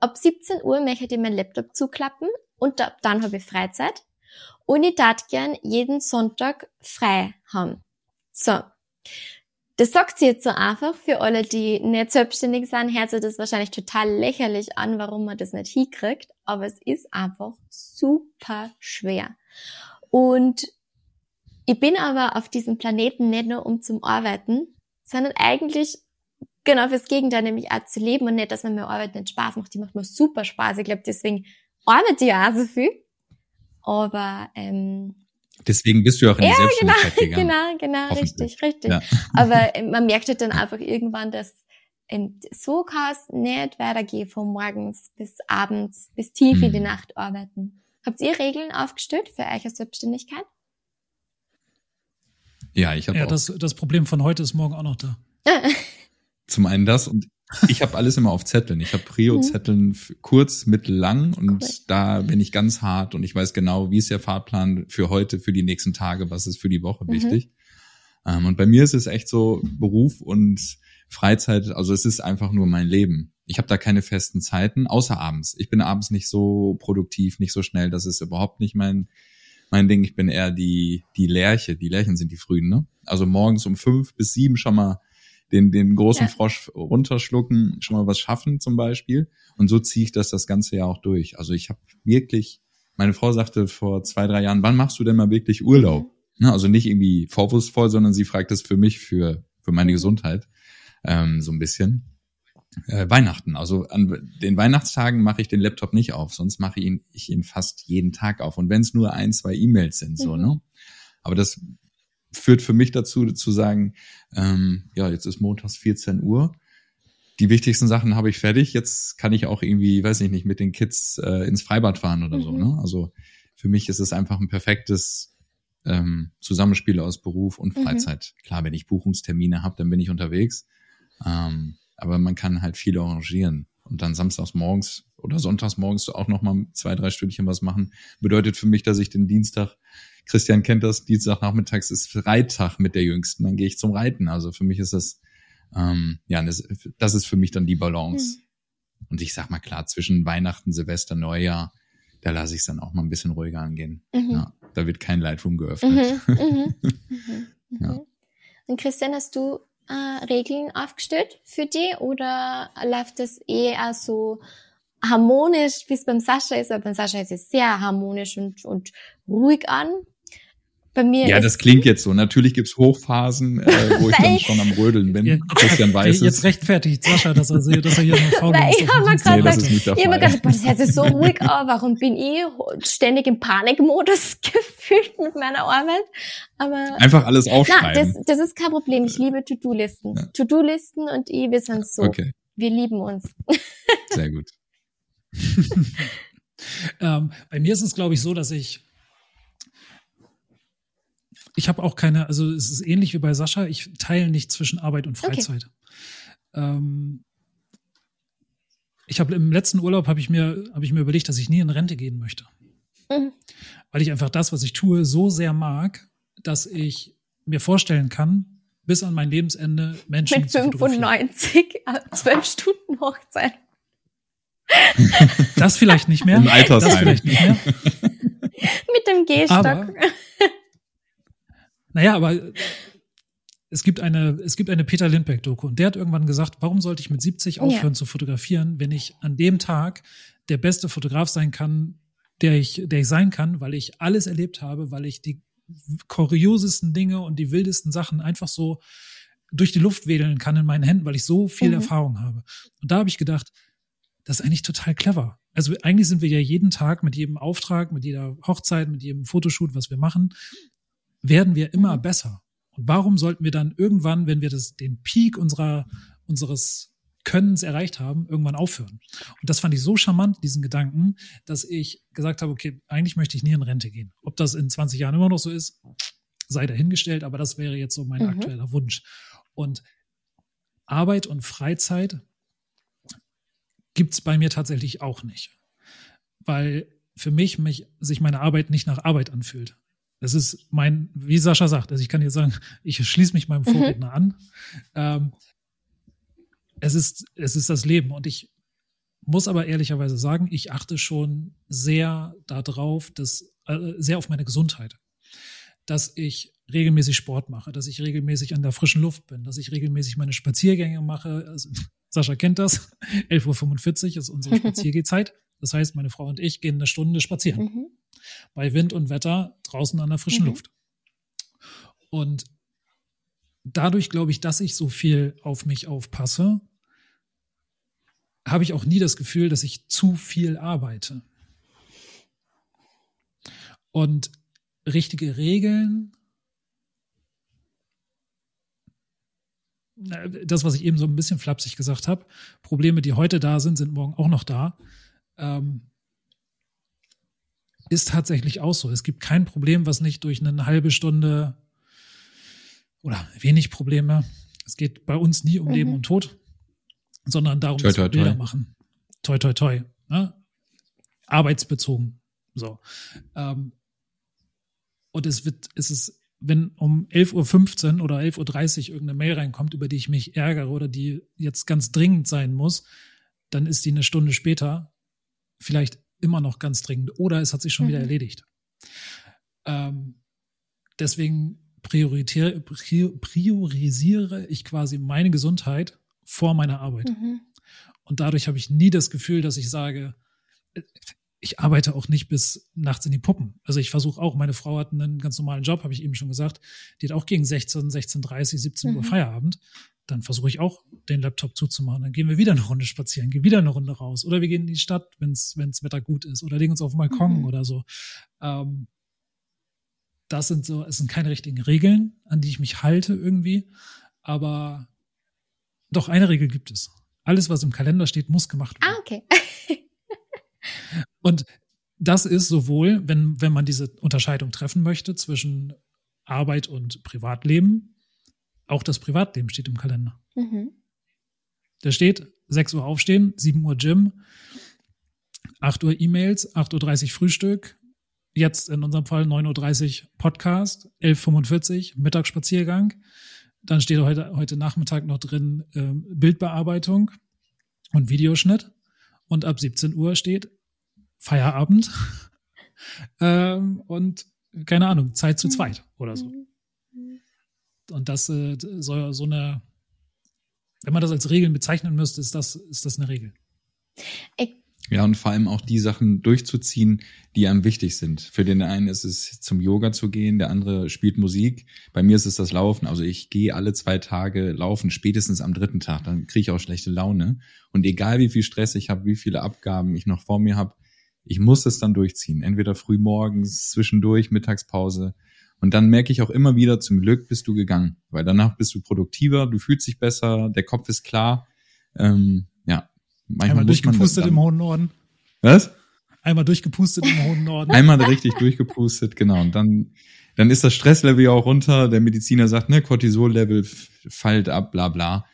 ab 17 Uhr möchte ich meinen Laptop zuklappen und dann habe ich Freizeit. Und ich darf gern jeden Sonntag frei haben. So. Das sagt sie jetzt so einfach. Für alle, die nicht selbstständig sind, hört sich das wahrscheinlich total lächerlich an, warum man das nicht hinkriegt. Aber es ist einfach super schwer. Und ich bin aber auf diesem Planeten nicht nur um zum Arbeiten, sondern eigentlich genau fürs Gegenteil, nämlich auch zu leben und nicht, dass mir Arbeit nicht Spaß macht. Die macht mir super Spaß. Ich glaube, deswegen arbeite ich auch so viel. Aber deswegen bist du auch in die Selbstständigkeit gegangen. Genau, richtig. Ja. Aber man merkt halt dann einfach irgendwann, dass so kann es nicht weitergehen, von morgens bis abends, bis tief in die Nacht arbeiten. Habt ihr Regeln aufgestellt für eure Selbstständigkeit? Ja, ich habe auch. Das Problem von heute ist morgen auch noch da. Zum einen das und ich habe alles immer auf Zetteln. Ich habe Prio-Zetteln kurz, mittel, lang und da bin ich ganz hart und ich weiß genau, wie ist der Fahrplan für heute, für die nächsten Tage, was ist für die Woche wichtig. Und bei mir ist es echt so Beruf und Freizeit, also es ist einfach nur mein Leben. Ich habe da keine festen Zeiten, außer abends. Ich bin abends nicht so produktiv, nicht so schnell, das ist überhaupt nicht mein Ding. Ich bin eher die Lerche. Die Lerchen sind die Frühen, ne? Also morgens um 5 bis 7 schon mal den großen Frosch runterschlucken, schon mal was schaffen zum Beispiel. Und so ziehe ich das ganze Jahr auch durch. Also ich habe wirklich, meine Frau sagte vor 2-3 Jahren, wann machst du denn mal wirklich Urlaub? Also nicht irgendwie vorwurfsvoll, sondern sie fragt es für mich, für meine Gesundheit, so ein bisschen. Weihnachten. Also an den Weihnachtstagen mache ich den Laptop nicht auf, sonst mache ich ihn fast jeden Tag auf. Und wenn es nur 1-2 E-Mails sind, so, ne? Aber das führt für mich dazu zu sagen, jetzt ist montags 14 Uhr. Die wichtigsten Sachen habe ich fertig. Jetzt kann ich auch irgendwie, weiß ich nicht, mit den Kids ins Freibad fahren oder so, ne? Also für mich ist es einfach ein perfektes Zusammenspiel aus Beruf und Freizeit. Klar, wenn ich Buchungstermine habe, dann bin ich unterwegs. Aber man kann halt viel arrangieren und dann samstags morgens oder sonntags morgens auch noch mal 2-3 Stündchen was machen. Bedeutet für mich, dass ich den Dienstag, Christian kennt das, Dienstagnachmittags ist Reittag mit der Jüngsten, dann gehe ich zum Reiten. Also für mich ist das, das ist für mich dann die Balance. Und ich sag mal klar, zwischen Weihnachten, Silvester, Neujahr, da lasse ich es dann auch mal ein bisschen ruhiger angehen. Ja, da wird kein Lightroom geöffnet. Ja. Und Christian, hast du Regeln aufgestellt für dich oder läuft das eher so harmonisch, wie es beim Sascha ist? Weil beim Sascha ist es sehr harmonisch und ruhig an. Bei mir das klingt jetzt so. Natürlich gibt's Hochphasen, wo ich dann schon am Rödeln bin. Christian weiß es. Jetzt rechtfertigt Sascha, dass er hier eine Frau ist. Ich habe mir gerade gedacht, das hört sich so ruhig an. Warum bin ich ständig im Panikmodus gefühlt mit meiner Arbeit? Aber einfach alles aufschreiben. Das ist kein Problem. Ich liebe To-Do-Listen. Ja. To-Do-Listen und wir sind so. Okay. Wir lieben uns. Sehr gut. Bei mir ist es, glaube ich, so, dass ich habe auch keine, also es ist ähnlich wie bei Sascha, ich teile nicht zwischen Arbeit und Freizeit. Okay. Ich habe im letzten Urlaub habe ich mir überlegt, dass ich nie in Rente gehen möchte. Weil ich einfach das, was ich tue, so sehr mag, dass ich mir vorstellen kann, bis an mein Lebensende Menschen mit 95 12 Stunden Hochzeit. Das vielleicht nicht mehr. Im Altersheim. Das vielleicht nicht mehr. Mit dem Gehstock. Aber es gibt eine Peter Lindbergh-Doku und der hat irgendwann gesagt, warum sollte ich mit 70 aufhören zu fotografieren, wenn ich an dem Tag der beste Fotograf sein kann, der ich sein kann, weil ich alles erlebt habe, weil ich die kuriosesten Dinge und die wildesten Sachen einfach so durch die Luft wedeln kann in meinen Händen, weil ich so viel Erfahrung habe. Und da habe ich gedacht, das ist eigentlich total clever. Also eigentlich sind wir ja jeden Tag mit jedem Auftrag, mit jeder Hochzeit, mit jedem Fotoshoot, was wir machen, werden wir immer besser. Und warum sollten wir dann irgendwann, wenn wir den Peak unseres Könnens erreicht haben, irgendwann aufhören? Und das fand ich so charmant, diesen Gedanken, dass ich gesagt habe, okay, eigentlich möchte ich nie in Rente gehen. Ob das in 20 Jahren immer noch so ist, sei dahingestellt, aber das wäre jetzt so mein aktueller Wunsch. Und Arbeit und Freizeit gibt's bei mir tatsächlich auch nicht. Weil für mich sich meine Arbeit nicht nach Arbeit anfühlt. Das ist wie Sascha sagt, also ich kann jetzt sagen, ich schließe mich meinem Vorredner an. Es ist das Leben und ich muss aber ehrlicherweise sagen, ich achte schon sehr darauf, sehr auf meine Gesundheit. Dass ich regelmäßig Sport mache, dass ich regelmäßig an der frischen Luft bin, dass ich regelmäßig meine Spaziergänge mache. Also, Sascha kennt das. 11:45 Uhr ist unsere Spaziergehzeit. Das heißt, meine Frau und ich gehen eine Stunde spazieren. Bei Wind und Wetter draußen an der frischen Luft. Und dadurch glaube ich, dass ich so viel auf mich aufpasse, habe ich auch nie das Gefühl, dass ich zu viel arbeite. Und richtige Regeln, das, was ich eben so ein bisschen flapsig gesagt habe, Probleme, die heute da sind, sind morgen auch noch da, ist tatsächlich auch so. Es gibt kein Problem, was nicht durch eine halbe Stunde oder wenig Probleme, es geht bei uns nie um Leben und Tod, sondern darum, dass wir Bilder machen. Toi, toi, toi. Ne? Arbeitsbezogen. So. Und es ist, wenn um 11:15 Uhr oder 11:30 Uhr irgendeine Mail reinkommt, über die ich mich ärgere oder die jetzt ganz dringend sein muss, dann ist die eine Stunde später vielleicht immer noch ganz dringend oder es hat sich schon wieder erledigt. Deswegen priorisiere ich quasi meine Gesundheit vor meiner Arbeit. Und dadurch habe ich nie das Gefühl, dass ich sage, ich arbeite auch nicht bis nachts in die Puppen. Also ich versuche auch, meine Frau hat einen ganz normalen Job, habe ich eben schon gesagt, die hat auch gegen 16:30, 17 Uhr Feierabend. Dann versuche ich auch, den Laptop zuzumachen. Dann gehen wir wieder eine Runde spazieren, gehen wieder eine Runde raus. Oder wir gehen in die Stadt, wenn's Wetter gut ist. Oder legen uns auf den Balkon oder so. Es sind keine richtigen Regeln, an die ich mich halte irgendwie. Aber doch, eine Regel gibt es. Alles, was im Kalender steht, muss gemacht werden. Okay. Und das ist sowohl, wenn man diese Unterscheidung treffen möchte zwischen Arbeit und Privatleben, auch das Privatleben steht im Kalender. Da steht 6 Uhr aufstehen, 7 Uhr Gym, 8 Uhr E-Mails, 8:30 Uhr Frühstück, jetzt in unserem Fall 9:30 Uhr Podcast, 11:45 Uhr Mittagsspaziergang. Dann steht heute Nachmittag noch drin Bildbearbeitung und Videoschnitt. Und ab 17 Uhr steht Feierabend und keine Ahnung, Zeit zu zweit oder so. Und das soll so eine, wenn man das als Regeln bezeichnen müsste, ist das eine Regel. Ja, und vor allem auch die Sachen durchzuziehen, die einem wichtig sind. Für den einen ist es zum Yoga zu gehen, der andere spielt Musik. Bei mir ist es das Laufen. Also ich gehe alle 2 Tage laufen, spätestens am 3. Tag. Dann kriege ich auch schlechte Laune. Und egal wie viel Stress ich habe, wie viele Abgaben ich noch vor mir habe, ich muss es dann durchziehen. Entweder früh morgens, zwischendurch, Mittagspause. Und dann merke ich auch immer wieder, zum Glück bist du gegangen. Weil danach bist du produktiver, du fühlst dich besser, der Kopf ist klar. Manchmal durchgepustet im hohen Norden. Was? Einmal durchgepustet im hohen Norden. Einmal richtig durchgepustet, genau. Und dann ist das Stresslevel ja auch runter. Der Mediziner sagt, ne, Cortisol-Level fällt ab, bla bla.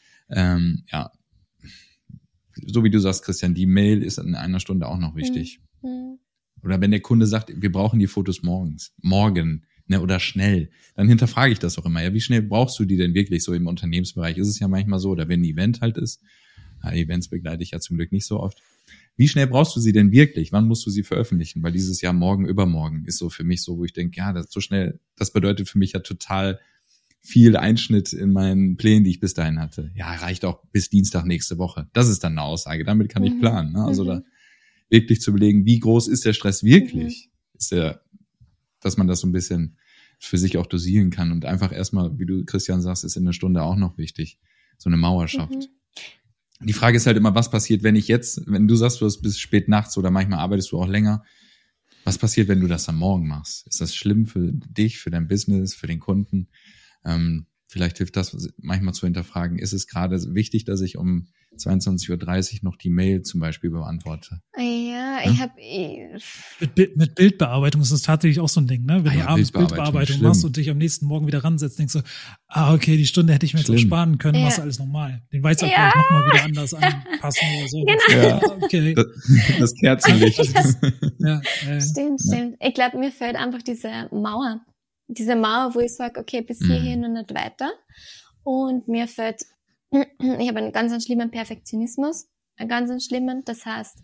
So wie du sagst, Christian, die Mail ist in einer Stunde auch noch wichtig. Oder wenn der Kunde sagt, wir brauchen die Fotos morgen, ne, oder schnell, dann hinterfrage ich das auch immer. Ja, wie schnell brauchst du die denn wirklich so im Unternehmensbereich? Ist es ja manchmal so, oder wenn ein Event halt ist. Events begleite ich ja zum Glück nicht so oft. Wie schnell brauchst du sie denn wirklich? Wann musst du sie veröffentlichen? Weil dieses Jahr morgen, übermorgen ist so für mich so, wo ich denke, ja, das ist so schnell, das bedeutet für mich ja total viel Einschnitt in meinen Plänen, die ich bis dahin hatte. Ja, reicht auch bis Dienstag nächste Woche. Das ist dann eine Aussage. Damit kann ich planen. Ne? Also da wirklich zu überlegen, wie groß ist der Stress wirklich? Ist dass man das so ein bisschen für sich auch dosieren kann und einfach erstmal, wie du, Christian, sagst, ist in einer Stunde auch noch wichtig. So eine Mauer schafft. Die Frage ist halt immer, was passiert, wenn du sagst, du hast bis spät nachts oder manchmal arbeitest du auch länger. Was passiert, wenn du das am Morgen machst? Ist das schlimm für dich, für dein Business, für den Kunden? Vielleicht hilft das manchmal zu hinterfragen. Ist es gerade wichtig, dass ich um 22:30 Uhr noch die Mail zum Beispiel beantworte? Ja, ich habe... Mit Bildbearbeitung ist das tatsächlich auch so ein Ding, ne? Wenn du abends Bildbearbeitung machst und dich am nächsten Morgen wieder ransetzt, denkst du, okay, die Stunde hätte ich mir jetzt auch sparen können, machst du alles normal. Den Weißabgleich vielleicht nochmal wieder anders anpassen oder so. Genau. Ja, okay. Das Kerzenlicht. Stimmt. Ich glaube, mir fällt einfach diese Mauer, wo ich sage, okay, bis hierhin und nicht weiter. Und mir fällt, ich habe einen ganz schlimmen Perfektionismus. einen ganz schlimmen. Das heißt,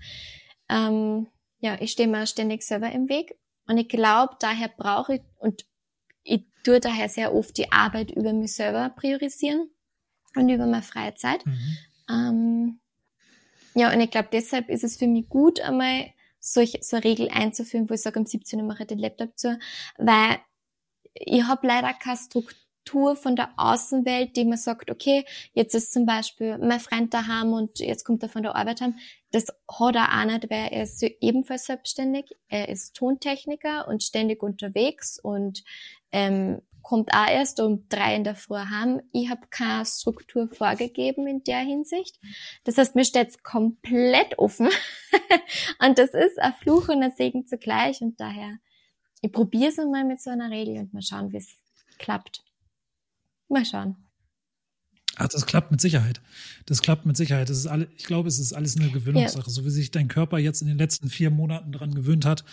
ich stehe mir ständig selber im Weg. Und ich glaube, daher brauche ich, und ich tue daher sehr oft die Arbeit über mich selber priorisieren und über meine freie Zeit. Und ich glaube, deshalb ist es für mich gut, einmal so eine Regel einzuführen, wo ich sage, um 17 Uhr mache ich den Laptop zu, weil ich habe leider keine Struktur von der Außenwelt, die mir sagt, okay, jetzt ist zum Beispiel mein Freund daheim und jetzt kommt er von der Arbeit heim. Das hat er auch nicht, weil er ist ebenfalls selbstständig. Er ist Tontechniker und ständig unterwegs und kommt auch erst um 3 in der Früh heim. Ich habe keine Struktur vorgegeben in der Hinsicht. Das heißt, mir steht's komplett offen. Und das ist ein Fluch und ein Segen zugleich. Und daher, ich probiere es einmal mit so einer Regel und mal schauen, wie es klappt. Mal schauen. Ach, das klappt mit Sicherheit. Das klappt mit Sicherheit. Das ist ich glaube, es ist alles eine Gewöhnungssache. So wie sich dein Körper jetzt in den letzten 4 Monaten daran gewöhnt hat,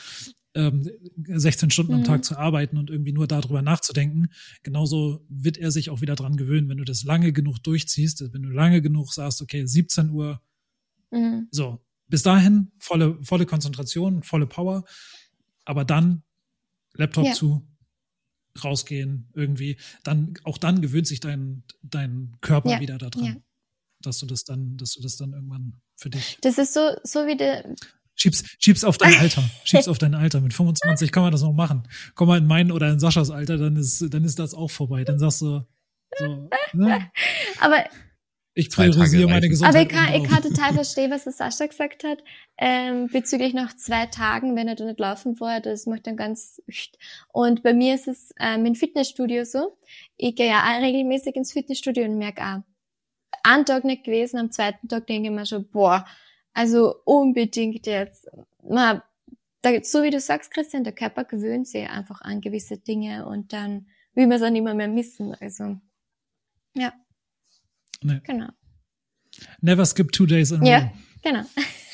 16 Stunden am Tag zu arbeiten und irgendwie nur darüber nachzudenken, genauso wird er sich auch wieder dran gewöhnen, wenn du das lange genug durchziehst, wenn du lange genug sagst, okay, 17 Uhr, so, bis dahin volle Konzentration, volle Power, aber dann Laptop zu, rausgehen irgendwie, dann gewöhnt sich dein Körper wieder daran, dass du das dann irgendwann für dich. Das ist so wie der Schieb's auf dein Alter. Schieb's auf dein Alter. Mit 25 kann man das noch machen. Komm mal in mein oder in Saschas Alter, dann ist das auch vorbei. Dann sagst du so, ne? Aber ich priorisiere meine Gesundheit. Aber ich kann total verstehen, was der Sascha gesagt hat, bezüglich nach 2 Tagen, wenn er da nicht laufen war, das macht dann ganz, und bei mir ist es im Fitnessstudio so, ich gehe ja auch regelmäßig ins Fitnessstudio und merke auch, einen Tag nicht gewesen, am 2. Tag denke ich mir schon, also unbedingt jetzt, so wie du sagst, Christian, der Körper gewöhnt sich einfach an gewisse Dinge und dann will man es auch nicht mehr missen, also, ja. Nee. Genau. Never skip 2 days in a row. Ja, genau.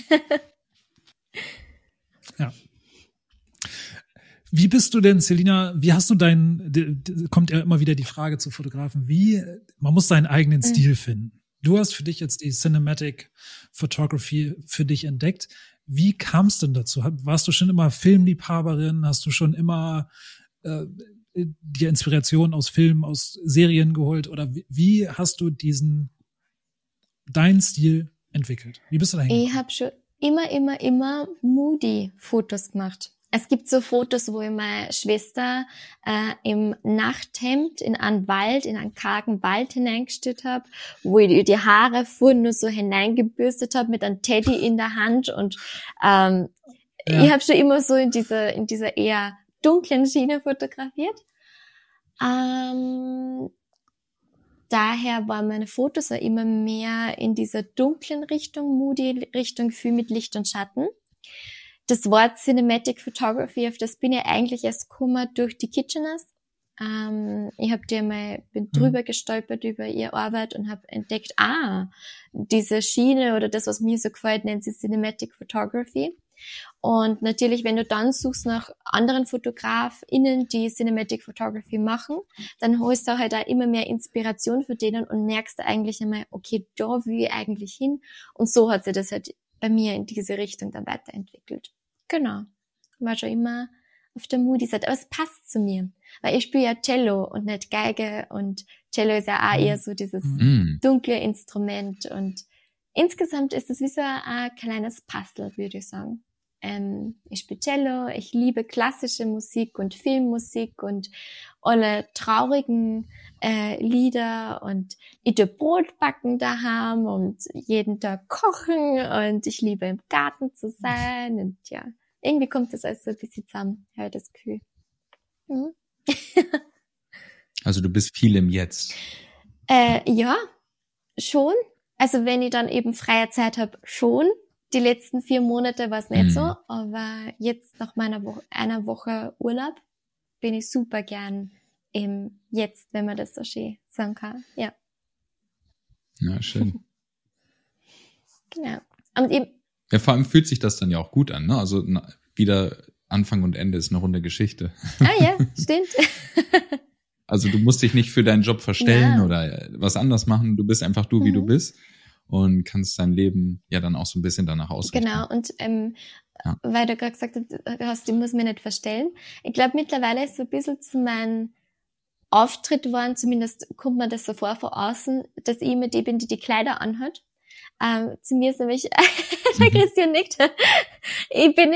Ja. Wie bist du denn, Selina, wie hast du kommt ja immer wieder die Frage zu Fotografen, man muss seinen eigenen Stil finden. Du hast für dich jetzt die Cinematic Photography für dich entdeckt. Wie kam es denn dazu? Warst du schon immer Filmliebhaberin? Hast du schon immer dir Inspiration aus Filmen, aus Serien geholt? Oder wie hast du deinen Stil entwickelt? Wie bist du dahin gekommen? Ich habe schon immer Moody-Fotos gemacht. Es gibt so Fotos, wo ich meine Schwester im Nachthemd in einen kargen Wald hineingestellt habe, wo ich die Haare vorhin nur so hineingebürstet habe mit einem Teddy in der Hand und ich habe schon immer so in dieser eher dunklen Schiene fotografiert. Daher waren meine Fotos auch immer mehr in dieser dunklen Richtung, Moody-Richtung, viel mit Licht und Schatten. Das Wort Cinematic Photography, auf das bin ich eigentlich erst gekommen durch die Kitcheners. Bin drüber gestolpert über ihre Arbeit und habe entdeckt, diese Schiene oder das, was mir so gefällt, nennt sie Cinematic Photography. Und natürlich, wenn du dann suchst nach anderen FotografInnen, die Cinematic Photography machen, dann holst du halt auch immer mehr Inspiration für denen und merkst du eigentlich einmal, okay, da will ich eigentlich hin. Und so hat sich das halt bei mir in diese Richtung dann weiterentwickelt. Genau. War schon immer auf der Moody-Seite. Aber es passt zu mir. Weil ich spiele ja Cello und nicht Geige. Und Cello ist ja auch eher so dieses dunkle Instrument. Und insgesamt ist es wie so ein kleines Puzzle, würde ich sagen. Ich spiele Cello, ich liebe klassische Musik und Filmmusik und alle traurigen Lieder und ich tue Brot backen daheim und jeden Tag kochen und ich liebe im Garten zu sein und ja, irgendwie kommt das alles so ein bisschen zusammen, habe ich das Gefühl. Mhm. Also du bist viel im Jetzt. Ja, schon. Also wenn ich dann eben freie Zeit habe, schon. Die letzten 4 Monate war es nicht so, aber jetzt nach einer Woche Urlaub bin ich super gern im Jetzt, wenn man das so schön sagen kann. Ja. Ja, schön. Genau. Und eben, ja, vor allem fühlt sich das dann ja auch gut an, ne? Also wieder Anfang und Ende ist eine runde Geschichte. Ja, stimmt. Also du musst dich nicht für deinen Job verstellen oder was anders machen. Du bist einfach du, wie du bist. und kannst dein Leben ja dann auch so ein bisschen danach ausrichten. Genau, und weil du gerade gesagt hast, ich muss mich nicht verstellen. Ich glaube, mittlerweile ist so ein bisschen zu meinem Auftritt geworden, zumindest kommt mir das so vor von außen, dass ich immer die bin, die Kleider anhat. Zu mir ist nämlich, der Christian nickt, ich bin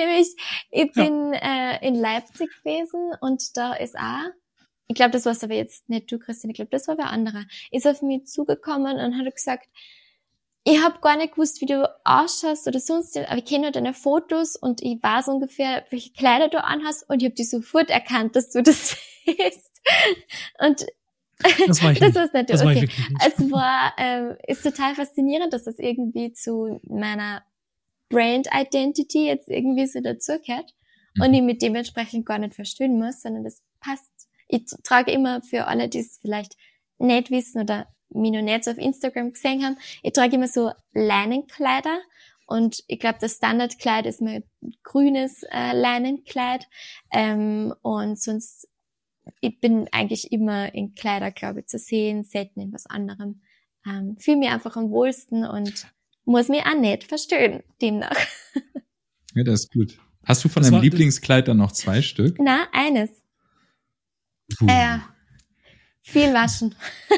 in Leipzig gewesen und da ist auch, ich glaube, das warst aber jetzt nicht du, Christian, ich glaube, das war wer anderer, ist auf mich zugekommen und hat gesagt, ich habe gar nicht gewusst, wie du ausschaust oder sonst, aber ich kenne deine Fotos und ich weiß ungefähr, welche Kleider du anhast und ich habe dich sofort erkannt, dass du das bist. Und das war ich das nicht. war's nicht. Das Okay. war ich wirklich nicht. Es war, ist total faszinierend, dass das irgendwie zu meiner Brand Identity jetzt irgendwie so dazugehört und ich mit dementsprechend gar nicht verstehen muss, sondern das passt. Ich trage immer für alle, die es vielleicht nicht wissen oder mich noch nicht so auf Instagram gesehen haben, ich trage immer so Leinenkleider und ich glaube, das Standardkleid ist mein grünes Leinenkleid und sonst, ich bin eigentlich immer in Kleider, glaube ich, zu sehen, selten in was anderem. Fühle mich einfach am wohlsten und muss mich auch nicht verstehen, demnach. Ja, das ist gut. Hast du von deinem Lieblingskleid dann noch 2 Stück? Na, eines. Viel waschen.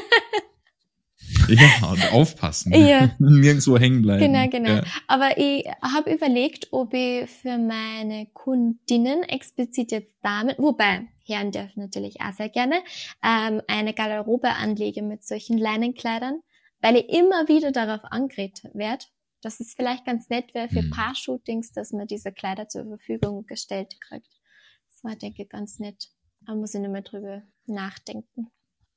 Ja, und aufpassen. Ja. Nirgendwo hängen bleiben. Genau. Ja. Aber ich habe überlegt, ob ich für meine Kundinnen, explizit jetzt Damen, wobei Herren dürfen natürlich auch sehr gerne, eine Garderobe anlege mit solchen Leinenkleidern, weil ich immer wieder darauf angeredet werde, dass es vielleicht ganz nett wäre für Paar-Shootings, dass man diese Kleider zur Verfügung gestellt kriegt. Das war, denke ich, ganz nett. Da muss ich nicht mehr drüber nachdenken.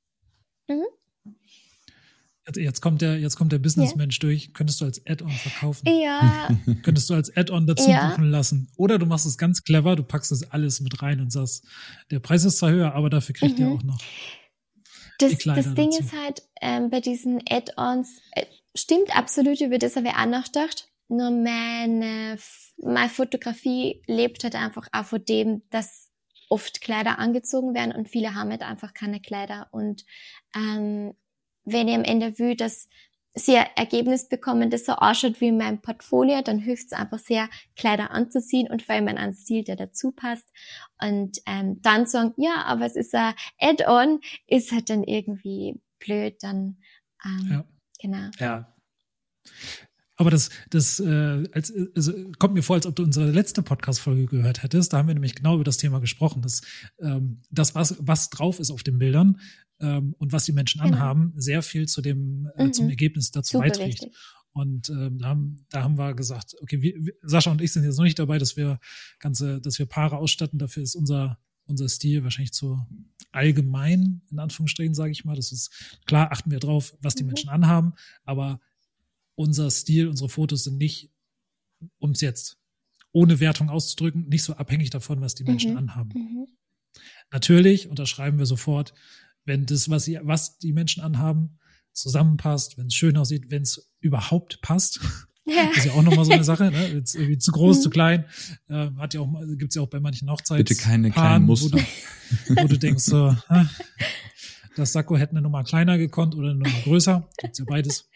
Jetzt kommt der Businessmensch durch. Könntest du als Add-on verkaufen? Ja. Könntest du als Add-on dazu buchen lassen? Oder du machst es ganz clever, du packst das alles mit rein und sagst, der Preis ist zwar höher, aber dafür kriegt ihr auch noch die Kleider Das Ding dazu. ist halt, bei diesen Add-ons, stimmt absolut, über das habe ich auch nachgedacht. Nur meine Fotografie lebt halt einfach auch von dem, dass oft Kleider angezogen werden und viele haben halt einfach keine Kleider. Und wenn ich am Ende will, dass sie ein Ergebnis bekommen, das so ausschaut wie in meinem Portfolio, dann hilft es einfach sehr, Kleider anzuziehen und vor allem einen Stil, der dazu passt. Und dann sagen, ja, aber es ist ein Add-on, ist halt dann irgendwie blöd, dann genau. Ja. Aber das kommt mir vor, als ob du unsere letzte Podcast-Folge gehört hättest. Da haben wir nämlich genau über das Thema gesprochen, dass was drauf ist auf den Bildern und was die Menschen anhaben, sehr viel zu dem zum Ergebnis dazu beiträgt. Wichtig. Und da haben wir gesagt, okay, Sascha und ich sind jetzt noch nicht dabei, dass wir Paare ausstatten. Dafür ist unser Stil wahrscheinlich zu allgemein, in Anführungsstrichen, sage ich mal. Das ist klar, achten wir drauf, was die Menschen anhaben, aber unser Stil, unsere Fotos sind nicht, um es jetzt ohne Wertung auszudrücken, nicht so abhängig davon, was die Menschen anhaben. Natürlich unterschreiben wir sofort, wenn das, was die Menschen anhaben, zusammenpasst, wenn es schön aussieht, wenn es überhaupt passt. Ja. Das ist ja auch nochmal so eine Sache, ne? Jetzt irgendwie zu groß, zu klein. Gibt's ja auch bei manchen Hochzeiten. Bitte keine kleinen Muster. Wo du denkst, so, das Sakko hätte eine Nummer kleiner gekonnt oder eine Nummer größer. Gibt's ja beides.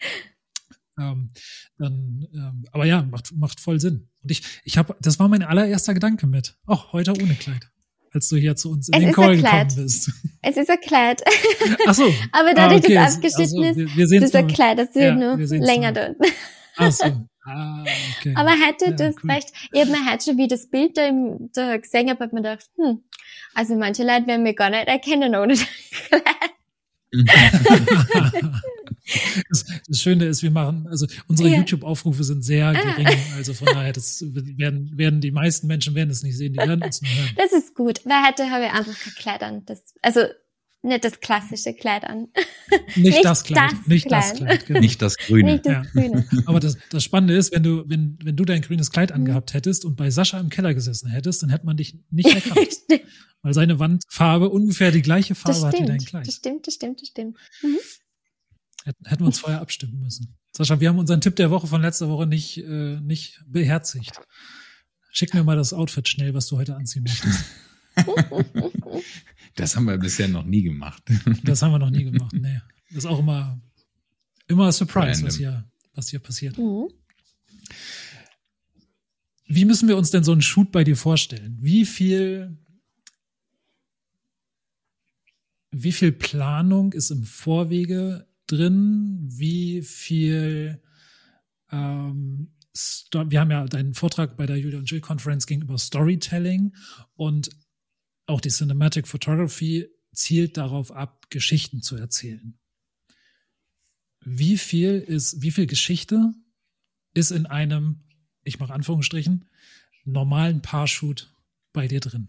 Aber ja, macht voll Sinn. Und das war mein allererster Gedanke mit. Heute ohne Kleid. Als du hier zu uns in den Call gekommen bist. Es ist ein Kleid. Ach so. Aber dadurch, dass es abgeschnitten ist, ist es ein Kleid, das wird nur länger dort. Ach so. Okay. Aber hätte das recht. Ich habe mir heute schon wie das Bild da gesehen habe, mir gedacht, also manche Leute werden mich gar nicht erkennen ohne das Kleid. Das Schöne ist, unsere YouTube-Aufrufe sind sehr gering, also von daher, werden die meisten Menschen werden es nicht sehen, die werden uns nur hören. Das ist gut, weil heute habe ich einfach kein Kleid an, also nicht das klassische Kleid an. Nicht das Kleid, genau. Nicht das Grüne. Nicht das Grüne. Aber das Spannende ist, wenn du dein grünes Kleid angehabt hättest und bei Sascha im Keller gesessen hättest, dann hätte man dich nicht erkannt. Weil seine Wandfarbe ungefähr die gleiche Farbe hat wie dein Kleid. Das stimmt. Hätten wir uns vorher abstimmen müssen. Sascha, wir haben unseren Tipp der Woche von letzter Woche nicht beherzigt. Schick mir mal das Outfit schnell, was du heute anziehen möchtest. Das haben wir bisher noch nie gemacht. Das haben wir noch nie gemacht, nee. Das ist auch immer ein Surprise, was hier was hier passiert. Wie müssen wir uns denn so einen Shoot bei dir vorstellen? Wie viel Planung ist im Vorwege drin? Wie viel wir haben ja deinen Vortrag bei der Julia und Jill Conference ging über Storytelling und auch die Cinematic Photography zielt darauf ab, Geschichten zu erzählen. Wie viel Geschichte ist in einem, ich mache Anführungsstrichen, normalen Paarshoot bei dir drin?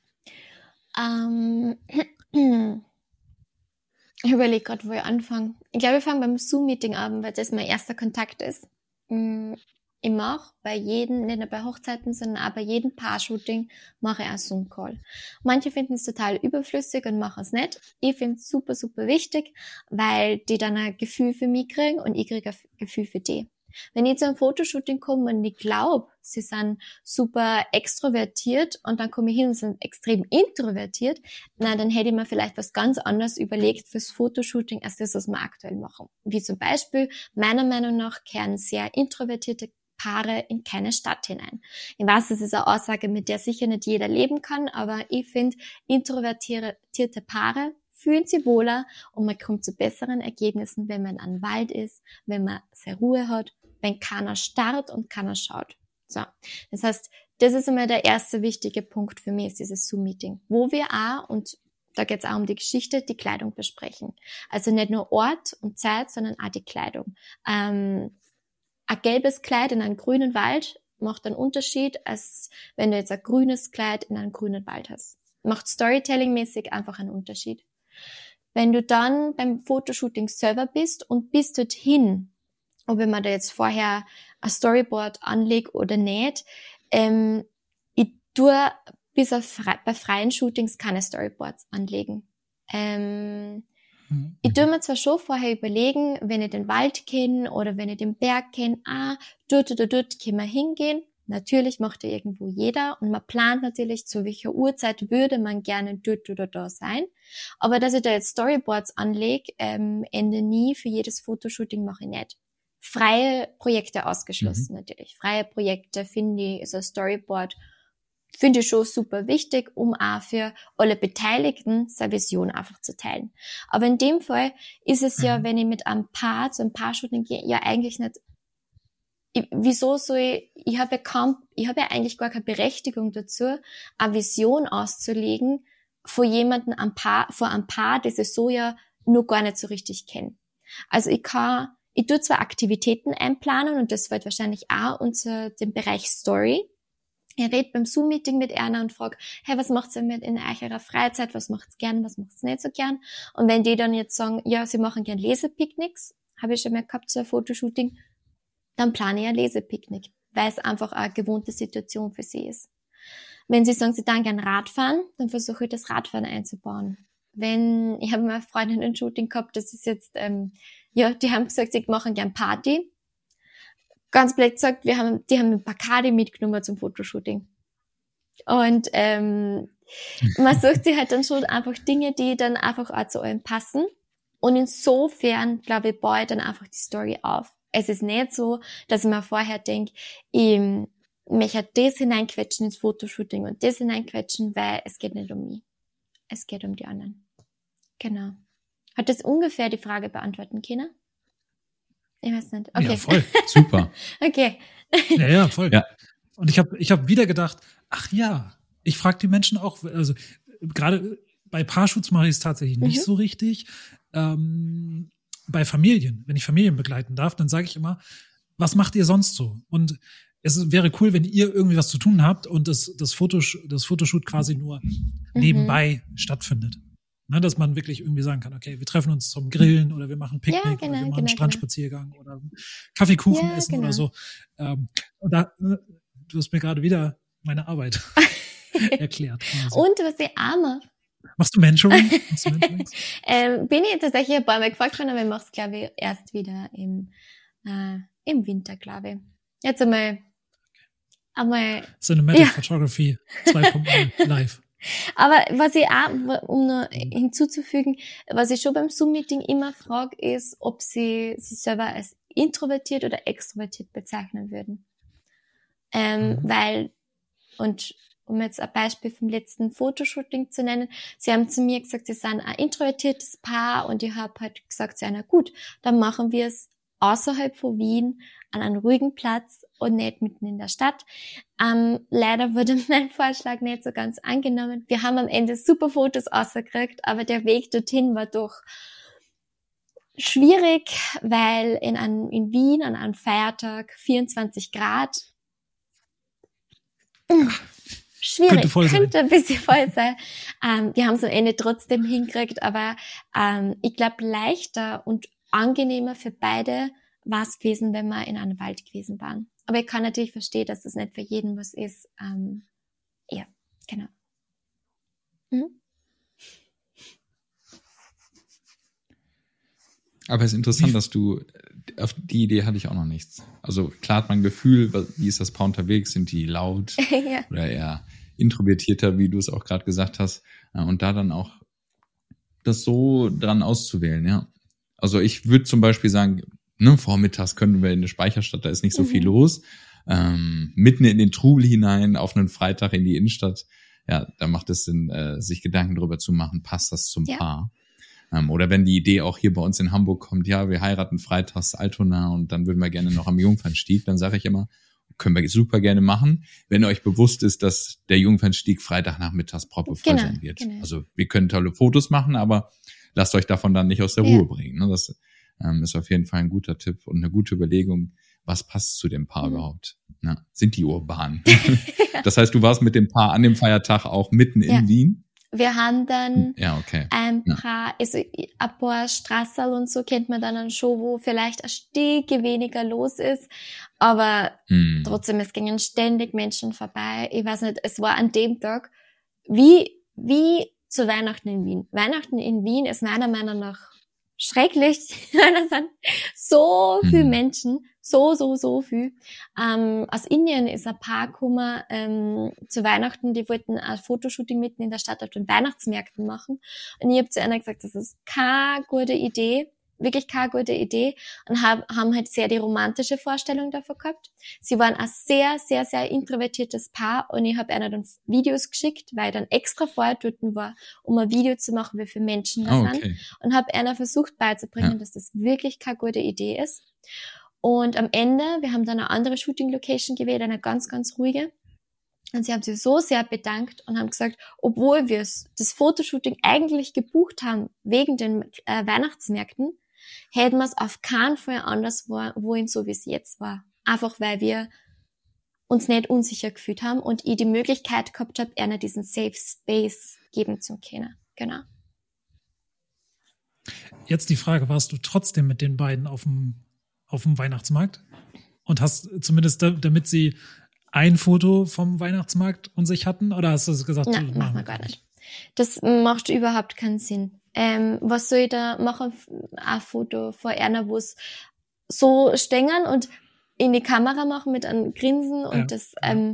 Ich überlege gerade, wo ich anfange. Ich glaube, wir fangen beim Zoom-Meeting an, weil das mein erster Kontakt ist. Ich mache bei jedem, nicht nur bei Hochzeiten, sondern auch bei jedem Paar-Shooting, mache ich einen Zoom-Call. Manche finden es total überflüssig und machen es nicht. Ich finde es super, super wichtig, weil die dann ein Gefühl für mich kriegen und ich kriege ein Gefühl für die. Wenn ich zu einem Fotoshooting komme und ich glaube, sie sind super extrovertiert und dann komme ich hin und sind extrem introvertiert, dann hätte ich mir vielleicht was ganz anderes überlegt fürs Fotoshooting als das, was wir aktuell machen. Wie zum Beispiel, meiner Meinung nach, kehren sehr introvertierte Paare in keine Stadt hinein. Ich weiß, das ist eine Aussage, mit der sicher nicht jeder leben kann, aber ich finde, introvertierte Paare fühlen sich wohler und man kommt zu besseren Ergebnissen, wenn man an Wald ist, wenn man sehr Ruhe hat, wenn keiner starrt und keiner schaut. So. Das heißt, das ist einmal der erste wichtige Punkt für mich, ist dieses Zoom-Meeting, wo wir auch, und da geht es auch um die Geschichte, die Kleidung besprechen. Also nicht nur Ort und Zeit, sondern auch die Kleidung. Ein gelbes Kleid in einem grünen Wald macht einen Unterschied, als wenn du jetzt ein grünes Kleid in einem grünen Wald hast. Macht Storytelling-mäßig einfach einen Unterschied. Wenn du dann beim Fotoshooting selber bist und bis dorthin, ob ich mir da jetzt vorher ein Storyboard anlege oder nicht, ich tue bis auf bei freien Shootings keine Storyboards anlegen. Ich tue mir zwar schon vorher überlegen, wenn ich den Wald kenne oder wenn ich den Berg kenne, dort können wir hingehen. Natürlich macht ja irgendwo jeder und man plant natürlich, zu welcher Uhrzeit würde man gerne dort oder da sein. Aber dass ich da jetzt Storyboards anlege, Ende nie, für jedes Fotoshooting mache ich nicht. Freie Projekte ausgeschlossen natürlich. Freie Projekte finde ich, ist ein Storyboard, finde ich schon super wichtig, um auch für alle Beteiligten seine Vision einfach zu teilen. Aber in dem Fall ist es ja, wenn ich mit einem Paar zu einem Paar-Shooting gehe, ja eigentlich nicht, wieso soll ich habe ja eigentlich gar keine Berechtigung dazu, eine Vision auszulegen vor jemandem vor einem Paar, das ich so ja nur gar nicht so richtig kenne. Also ich tue zwar Aktivitäten einplanen und das fällt wahrscheinlich auch unter den Bereich Story. Ich rede beim Zoom-Meeting mit einer und frage, hey, was macht's denn in eurer Freizeit? Was macht's gern? Was macht's nicht so gern? Und wenn die dann jetzt sagen, ja, sie machen gern Lesepicknicks, habe ich schon mal gehabt, so ein Fotoshooting, dann plane ich ein Lesepicknick, weil es einfach eine gewohnte Situation für sie ist. Wenn sie sagen, sie dann gern Radfahren, dann versuche ich das Radfahren einzubauen. Ich habe meine Freundin ein Shooting gehabt, das ist jetzt, die haben gesagt, sie machen gern Party. Ganz blöd gesagt, die haben ein Bacardi mitgenommen zum Fotoshooting. Und man sucht sich halt dann schon einfach Dinge, die dann einfach auch zu allem passen. Und insofern, glaube ich, baue ich dann einfach die Story auf. Es ist nicht so, dass ich mir vorher denke, ich möchte das hineinquetschen ins Fotoshooting und das hineinquetschen, weil es geht nicht um mich. Es geht um die anderen. Genau. Hat das ungefähr die Frage beantworten können? Ich weiß nicht. Okay. Ja, voll. Super. Okay. Ja, voll. Ja. Und ich hab wieder gedacht, ach ja, ich frage die Menschen auch, also gerade bei Paarshoots mache ich es tatsächlich nicht so richtig. Bei Familien, wenn ich Familien begleiten darf, dann sage ich immer, was macht ihr sonst so? Und es wäre cool, wenn ihr irgendwie was zu tun habt und das Fotoshoot quasi nur nebenbei stattfindet. Ne, dass man wirklich irgendwie sagen kann, okay, wir treffen uns zum Grillen oder wir machen Picknick oder wir machen einen Strandspaziergang oder Kaffeekuchen essen oder so. Und du hast mir gerade wieder meine Arbeit erklärt. Quasi. Und was ich auch mache. Machst du Mentoring? Bin ich tatsächlich ein paar Mal gefragt worden, aber ich mache es, glaube ich, erst wieder im Winter, glaube ich. Jetzt einmal Cinematic Photography 2.0 live. Aber was ich auch, um noch hinzuzufügen, was ich schon beim Zoom-Meeting immer frage, ist, ob sie sich selber als introvertiert oder extrovertiert bezeichnen würden. Weil, und um jetzt ein Beispiel vom letzten Fotoshooting zu nennen, sie haben zu mir gesagt, sie sind ein introvertiertes Paar und ich habe halt gesagt, na gut, dann machen wir es außerhalb von Wien an einem ruhigen Platz und nicht mitten in der Stadt. Leider wurde mein Vorschlag nicht so ganz angenommen. Wir haben am Ende super Fotos rausgekriegt, aber der Weg dorthin war doch schwierig, weil in Wien an einem Feiertag 24 Grad schwierig, könnte ein bisschen voll sein. Wir haben es am Ende trotzdem hingekriegt, aber ich glaube, leichter und angenehmer für beide war es gewesen, wenn wir in einem Wald gewesen waren. Aber ich kann natürlich verstehen, dass das nicht für jeden was ist. Ja, genau. Aber es ist interessant, dass du, auf die Idee hatte ich auch noch nichts. Also klar hat man ein Gefühl, wie ist das Paar unterwegs? Sind die laut Ja. oder eher introvertierter, wie du es auch gerade gesagt hast? Und da dann auch das so dran auszuwählen, ja. Also ich würde zum Beispiel sagen, vormittags können wir in eine Speicherstadt, da ist nicht so viel los. Mitten in den Trubel hinein, auf einen Freitag in die Innenstadt, ja, da macht es Sinn, sich Gedanken darüber zu machen, passt das zum Paar? Oder wenn die Idee auch hier bei uns in Hamburg kommt, ja, wir heiraten freitags Altona und dann würden wir gerne noch am Jungfernstieg, dann sage ich immer, können wir super gerne machen, wenn euch bewusst ist, dass der Jungfernstieg Freitagnachmittags proppevoll sein wird. Genau. Also wir können tolle Fotos machen, aber lasst euch davon dann nicht aus der Ruhe bringen. Ne? Das ist auf jeden Fall ein guter Tipp und eine gute Überlegung, was passt zu dem Paar überhaupt? Ja, sind die urban? Das heißt, du warst mit dem Paar an dem Feiertag auch mitten in Wien? Wir haben dann ein paar Straßerl und so kennt man dann schon, wo vielleicht ein Stücke weniger los ist, aber trotzdem, es gingen ständig Menschen vorbei. Ich weiß nicht, es war an dem Tag wie zu Weihnachten in Wien. Weihnachten in Wien ist meiner Meinung nach schrecklich. Da sind so viele Menschen, so viel. Aus Indien ist ein Paar gekommen zu Weihnachten, die wollten ein Fotoshooting mitten in der Stadt auf den Weihnachtsmärkten machen. Und ich habe zu einer gesagt, das ist keine gute Idee, wirklich keine gute Idee, und haben halt sehr die romantische Vorstellung davon gehabt. Sie waren ein sehr, sehr, sehr introvertiertes Paar und ich habe einer dann Videos geschickt, weil ich dann extra vorher dort war, um ein Video zu machen, wie viele Menschen da sind, und habe einer versucht beizubringen, dass das wirklich keine gute Idee ist. Und am Ende, wir haben dann eine andere Shooting-Location gewählt, eine ganz, ganz ruhige. Und sie haben sich so sehr bedankt und haben gesagt, obwohl wir das Fotoshooting eigentlich gebucht haben, wegen den Weihnachtsmärkten, hätten wir es auf keinen Fall anders wollen, so wie es jetzt war. Einfach weil wir uns nicht unsicher gefühlt haben und ich die Möglichkeit gehabt habe, einer diesen Safe Space geben zu können. Genau. Jetzt die Frage, warst du trotzdem mit den beiden auf dem Weihnachtsmarkt und hast zumindest, damit sie ein Foto vom Weihnachtsmarkt und sich hatten, oder hast du gesagt? Nein, machen wir gar nicht. Das macht überhaupt keinen Sinn. Was soll ich da machen? Ein Foto vor einer, wo es so stängern und in die Kamera machen mit einem Grinsen und das,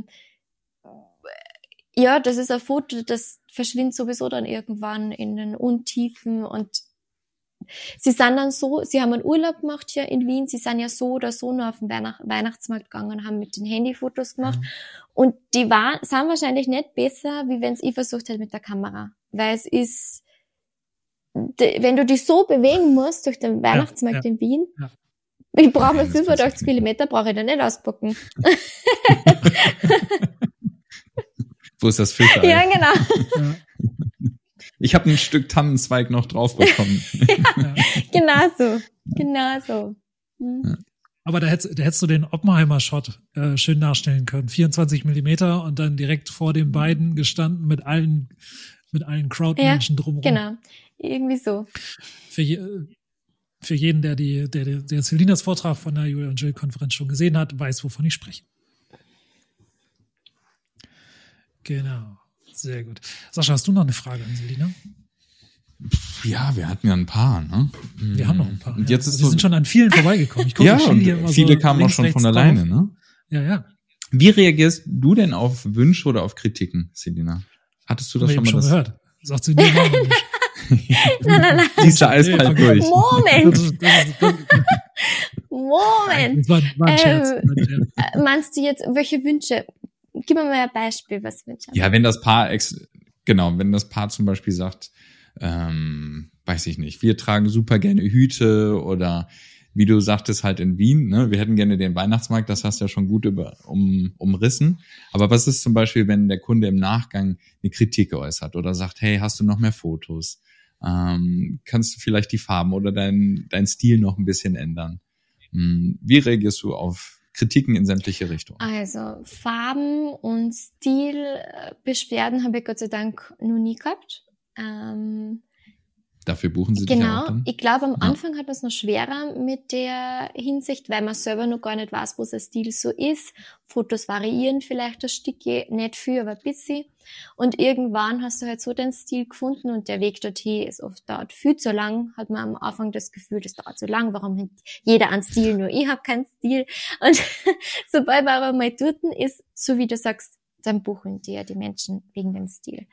das ist ein Foto, das verschwindet sowieso dann irgendwann in den Untiefen und sie sind dann so, sie haben einen Urlaub gemacht hier in Wien, sie sind ja so oder so nur auf den Weihnachtsmarkt gegangen und haben mit den Handyfotos gemacht und die sind wahrscheinlich nicht besser, wie wenn es ich versucht hätte mit der Kamera, weil es ist, wenn du dich so bewegen musst durch den Weihnachtsmarkt in Wien, ich brauche mal 85 Millimeter, brauche ich da nicht auspacken. Wo ist das Filter? Ja, genau. Ich habe ein Stück Tannenzweig noch drauf bekommen. Genau so. Ja. Aber da hättest du den Oppenheimer-Shot schön nachstellen können. 24 Millimeter und dann direkt vor den beiden gestanden mit allen Crowdmenschen drumherum. Genau, irgendwie so. Für jeden, der Celinas Vortrag von der Julia und Jill-Konferenz schon gesehen hat, weiß, wovon ich spreche. Genau. Sehr gut. Sascha, hast du noch eine Frage an Selina? Ja, wir hatten ja ein paar, ne? Wir haben noch ein paar. Und jetzt ist wir sind schon an vielen vorbeigekommen. Ich gucke, und hier viele so kamen auch schon von alleine, ne? Ja. Wie reagierst du denn auf Wünsche oder auf Kritiken, Selina? Hattest du das schon mal gehört? Sagt sie nie Nein. Siehst du eiskalt durch. Moment! Moment. Das war ein Scherz. Meinst du jetzt, welche Wünsche? Gib mir mal ein Beispiel, was Wünsche. Ja, wenn das Paar zum Beispiel sagt, weiß ich nicht, wir tragen super gerne Hüte oder wie du sagtest halt in Wien, ne, wir hätten gerne den Weihnachtsmarkt, das hast du ja schon gut umrissen. Aber was ist zum Beispiel, wenn der Kunde im Nachgang eine Kritik äußert oder sagt, hey, hast du noch mehr Fotos? Kannst du vielleicht die Farben oder dein Stil noch ein bisschen ändern? Wie reagierst du auf Kritiken in sämtliche Richtungen? Also Farben und Stilbeschwerden habe ich Gott sei Dank noch nie gehabt. Dafür buchen sie dich ja auch dann? Ich glaube, am Anfang hat man es noch schwerer mit der Hinsicht, weil man selber noch gar nicht weiß, wo sein Stil so ist. Fotos variieren vielleicht das Stückchen, nicht viel, aber ein bisschen. Und irgendwann hast du halt so den Stil gefunden und der Weg dorthin ist oft dauert viel zu lang, hat man am Anfang das Gefühl, das dauert so lang, warum hat jeder einen Stil, nur ich habe keinen Stil. Und sobald man aber mal dort ist, so wie du sagst, dann buchen die Menschen wegen dem Stil.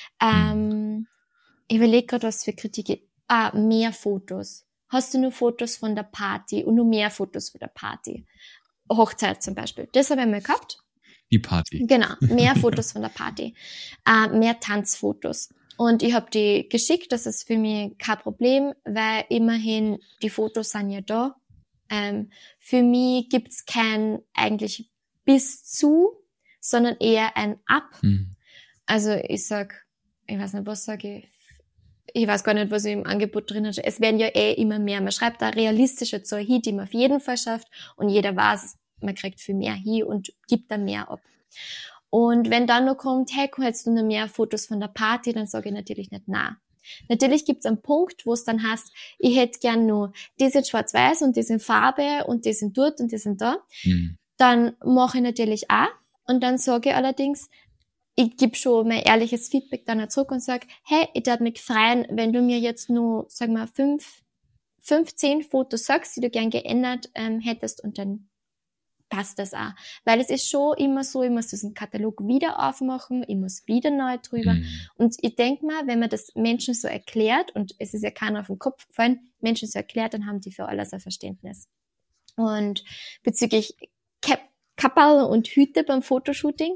Ich überlege gerade, was für Kritik. Mehr Fotos. Hast du nur Fotos von der Party und nur mehr Fotos von der Party? Hochzeit zum Beispiel. Das habe ich mal gehabt. Die Party. Genau, mehr Fotos von der Party. Mehr Tanzfotos. Und ich habe die geschickt, das ist für mich kein Problem, weil immerhin die Fotos sind ja da. Für mich gibt's kein eigentlich bis zu, sondern eher ein ab. Also ich weiß nicht, was sage ich? Ich weiß gar nicht, was ich im Angebot drin habe. Es werden ja immer mehr. Man schreibt da realistische Zahl hin, die man auf jeden Fall schafft. Und jeder weiß, man kriegt viel mehr hin und gibt da mehr ab. Und wenn dann noch kommt, hey, hättest du noch mehr Fotos von der Party, dann sage ich natürlich nicht nein. Natürlich gibt's einen Punkt, wo es dann heißt, ich hätte gern nur das in Schwarz-Weiß und das in Farbe und das in dort und das in da. Dann mache ich natürlich auch. Und dann sage ich allerdings, ich gebe schon mein ehrliches Feedback dann zurück und sage, hey, ich darf mich freuen, wenn du mir jetzt nur, sagen wir, 15 Fotos sagst, die du gern geändert hättest und dann passt das auch. Weil es ist schon immer so, ich muss diesen Katalog wieder aufmachen, ich muss wieder neu drüber. Und ich denke mal, wenn man das Menschen so erklärt, und es ist ja keiner auf den Kopf gefallen, Menschen so erklärt, dann haben die für alles ein Verständnis. Und bezüglich Kapperl und Hüte beim Fotoshooting,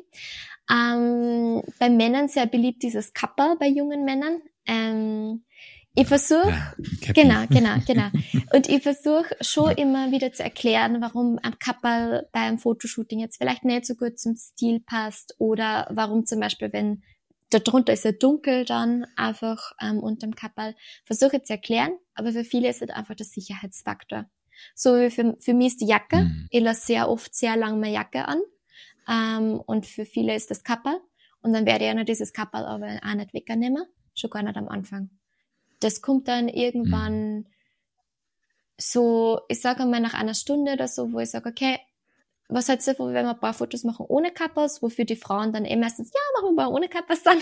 bei Männern sehr beliebt dieses Kapperl bei jungen Männern. Ich versuche, genau. Und ich versuche schon immer wieder zu erklären, warum ein Kapperl bei einem Fotoshooting jetzt vielleicht nicht so gut zum Stil passt oder warum zum Beispiel, wenn darunter ist ja dunkel dann einfach unterm Kapperl, versuche ich zu erklären, aber für viele ist es einfach der Sicherheitsfaktor. So wie für mich ist die Jacke, ich lasse sehr oft sehr lange meine Jacke an. Und für viele ist das Kapperl. Und dann werde ich ja noch dieses Kapperl aber auch nicht wegnehmen. Schon gar nicht am Anfang. Das kommt dann irgendwann so, ich sage einmal nach einer Stunde oder so, wo ich sage, okay, was hältst du davon, wenn wir ein paar Fotos machen ohne Kapperls, wofür die Frauen dann meistens, ja, machen wir ein paar ohne Kapperls dann.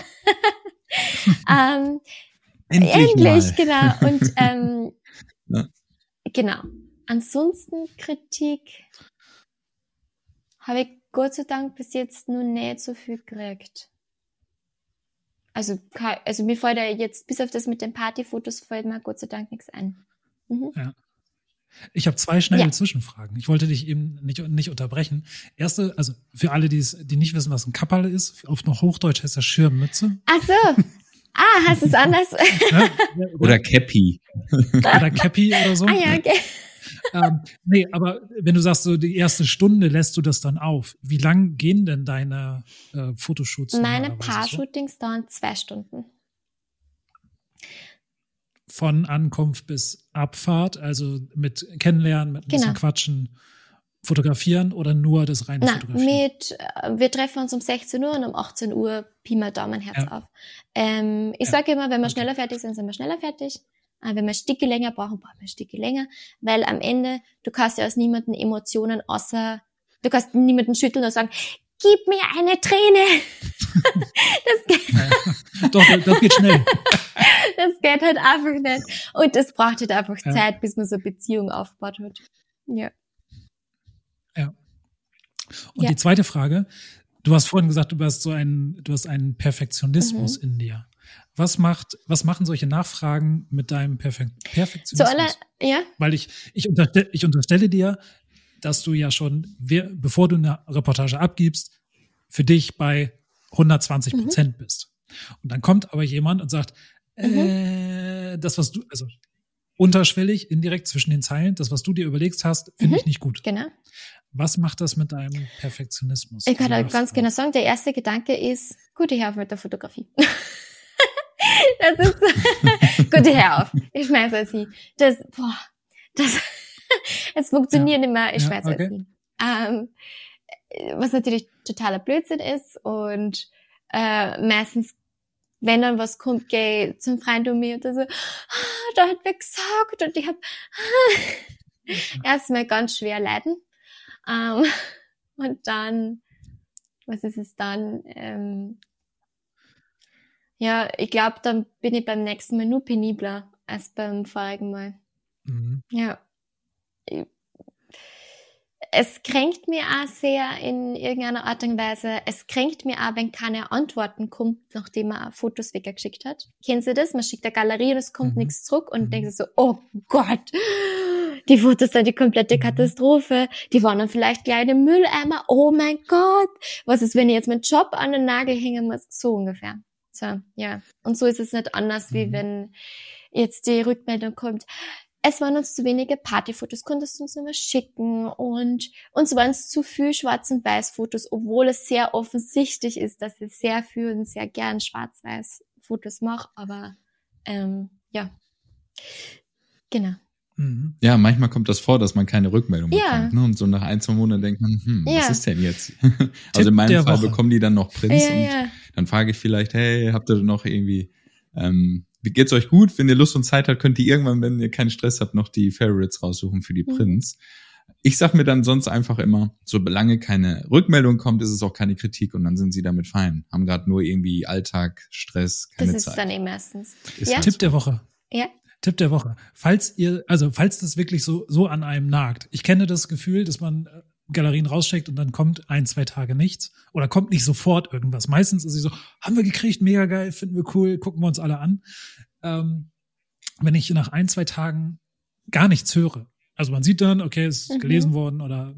Endlich, genau. Und genau. Ansonsten Kritik habe ich Gott sei Dank bis jetzt nur nicht so viel gekriegt. Also mir fällt ja jetzt, bis auf das mit den Partyfotos, fällt mir Gott sei Dank nichts ein. Ja. Ich habe 2 schnelle Zwischenfragen. Ich wollte dich eben nicht unterbrechen. Erste, also für alle, die nicht wissen, was ein Kapperl ist, auf noch Hochdeutsch heißt das Schirmmütze. Ach so. Hast du es anders? Oder Käppi. Oder Käppi oder so. Ja, okay. Nee, aber wenn du sagst, so die erste Stunde lässt du das dann auf. Wie lang gehen denn deine Fotoshoots? Meine Paar-Shootings dauern 2 Stunden. Von Ankunft bis Abfahrt, also mit Kennenlernen, mit ein bisschen Quatschen, fotografieren oder nur das reine Fotografieren? Wir treffen uns um 16 Uhr und um 18 Uhr Pi mal Daumen Herz auf. Ich sage immer, wenn wir schneller fertig sind wir schneller fertig. Wenn wir ein Stückchen länger brauchen wir ein Stückchen länger, weil am Ende, du kannst ja aus niemanden Emotionen du kannst niemanden schütteln und sagen, gib mir eine Träne. Das geht schnell. Das geht halt einfach nicht. Und das braucht halt einfach Zeit, bis man so eine Beziehung aufgebaut hat. Ja. Ja. Und die zweite Frage, Du hast vorhin gesagt, du hast einen Perfektionismus in dir. Was machen solche Nachfragen mit deinem Perfektionismus? Ja. Weil ich unterstelle dir, dass du ja schon, bevor du eine Reportage abgibst, für dich bei 120% bist. Und dann kommt aber jemand und sagt, das, was du, also unterschwellig, indirekt zwischen den Zeilen, das, was du dir überlegst hast, finde ich nicht gut. Genau. Was macht das mit deinem Perfektionismus? Ich kann halt ganz genau sagen, der erste Gedanke ist, gut, ich hör auf mit der Fotografie. Das ist, gut, ich hör auf. Ich schmeiß es hin. Es funktioniert nicht mehr, ich schmeiß es hin. Was natürlich totaler Blödsinn ist und meistens, wenn dann was kommt, gehe ich zum Freund um mich und so, da hat wer gesagt und ich habe erstmal ganz schwer leiden. Und dann, was ist es dann? Ja, ich glaube, dann bin ich beim nächsten Mal nur penibler als beim vorigen Mal. Ja. Es kränkt mir auch sehr in irgendeiner Art und Weise. Es kränkt mir auch, wenn keine Antworten kommt, nachdem man Fotos weggeschickt hat. Kennen Sie das? Man schickt eine Galerie und es kommt nichts zurück und denkt sich so, oh Gott, die Fotos sind die komplette Katastrophe. Die waren dann vielleicht gleich im Mülleimer. Oh mein Gott, was ist, wenn ich jetzt meinen Job an den Nagel hängen muss? So ungefähr. So, ja. Und so ist es nicht anders, wie wenn jetzt die Rückmeldung kommt. Es waren uns zu wenige Partyfotos, konntest du uns nicht mehr schicken und uns waren es zu viel Schwarz- und Weiß-Fotos, obwohl es sehr offensichtlich ist, dass ich sehr viel und sehr gern Schwarz-Weiß-Fotos mache, aber ja, genau. Ja, manchmal kommt das vor, dass man keine Rückmeldung bekommt, ne? Und so nach 1-2 Monaten denkt man, was ist denn jetzt? Also in meinem Fall bekommen die dann noch Prints und dann frage ich vielleicht, hey, habt ihr noch irgendwie wie geht's euch gut? Wenn ihr Lust und Zeit habt, könnt ihr irgendwann, wenn ihr keinen Stress habt, noch die Favorites raussuchen für die Prints. Ich sag mir dann sonst einfach immer, solange keine Rückmeldung kommt, ist es auch keine Kritik und dann sind sie damit fein. Haben gerade nur irgendwie Alltag, Stress, keine Zeit. Das ist dann eben meistens. Tipp der Woche. Ja. Tipp der Woche. Falls das wirklich so an einem nagt. Ich kenne das Gefühl, dass man Galerien rausschickt und dann kommt 1-2 Tage nichts oder kommt nicht sofort irgendwas. Meistens ist es so, haben wir gekriegt, mega geil, finden wir cool, gucken wir uns alle an. Wenn ich nach 1-2 Tagen gar nichts höre, also man sieht dann, okay, es ist gelesen worden oder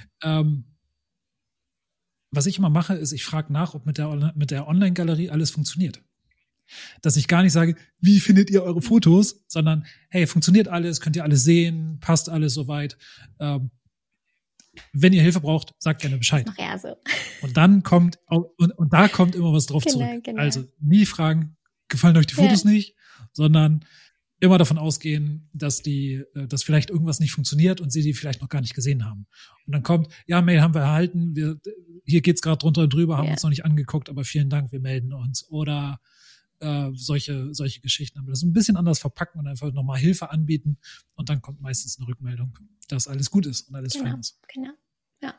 was ich immer mache, ist, ich frage nach, ob mit der Online-Galerie alles funktioniert. Dass ich gar nicht sage, wie findet ihr eure Fotos, sondern hey, funktioniert alles, könnt ihr alles sehen, passt alles soweit. Wenn ihr Hilfe braucht, sagt gerne Bescheid. Das mache ich so. Und dann kommt und da kommt immer was drauf zurück. Genau. Also nie fragen, gefallen euch die Fotos nicht, sondern immer davon ausgehen, dass vielleicht irgendwas nicht funktioniert und sie die vielleicht noch gar nicht gesehen haben. Und dann kommt, ja, Mail haben wir erhalten, hier geht's gerade drunter und drüber, haben uns noch nicht angeguckt, aber vielen Dank, wir melden uns. Oder solche Geschichten. Aber das ein bisschen anders verpacken und einfach nochmal Hilfe anbieten und dann kommt meistens eine Rückmeldung, dass alles gut ist und alles fein ist. Genau, ja.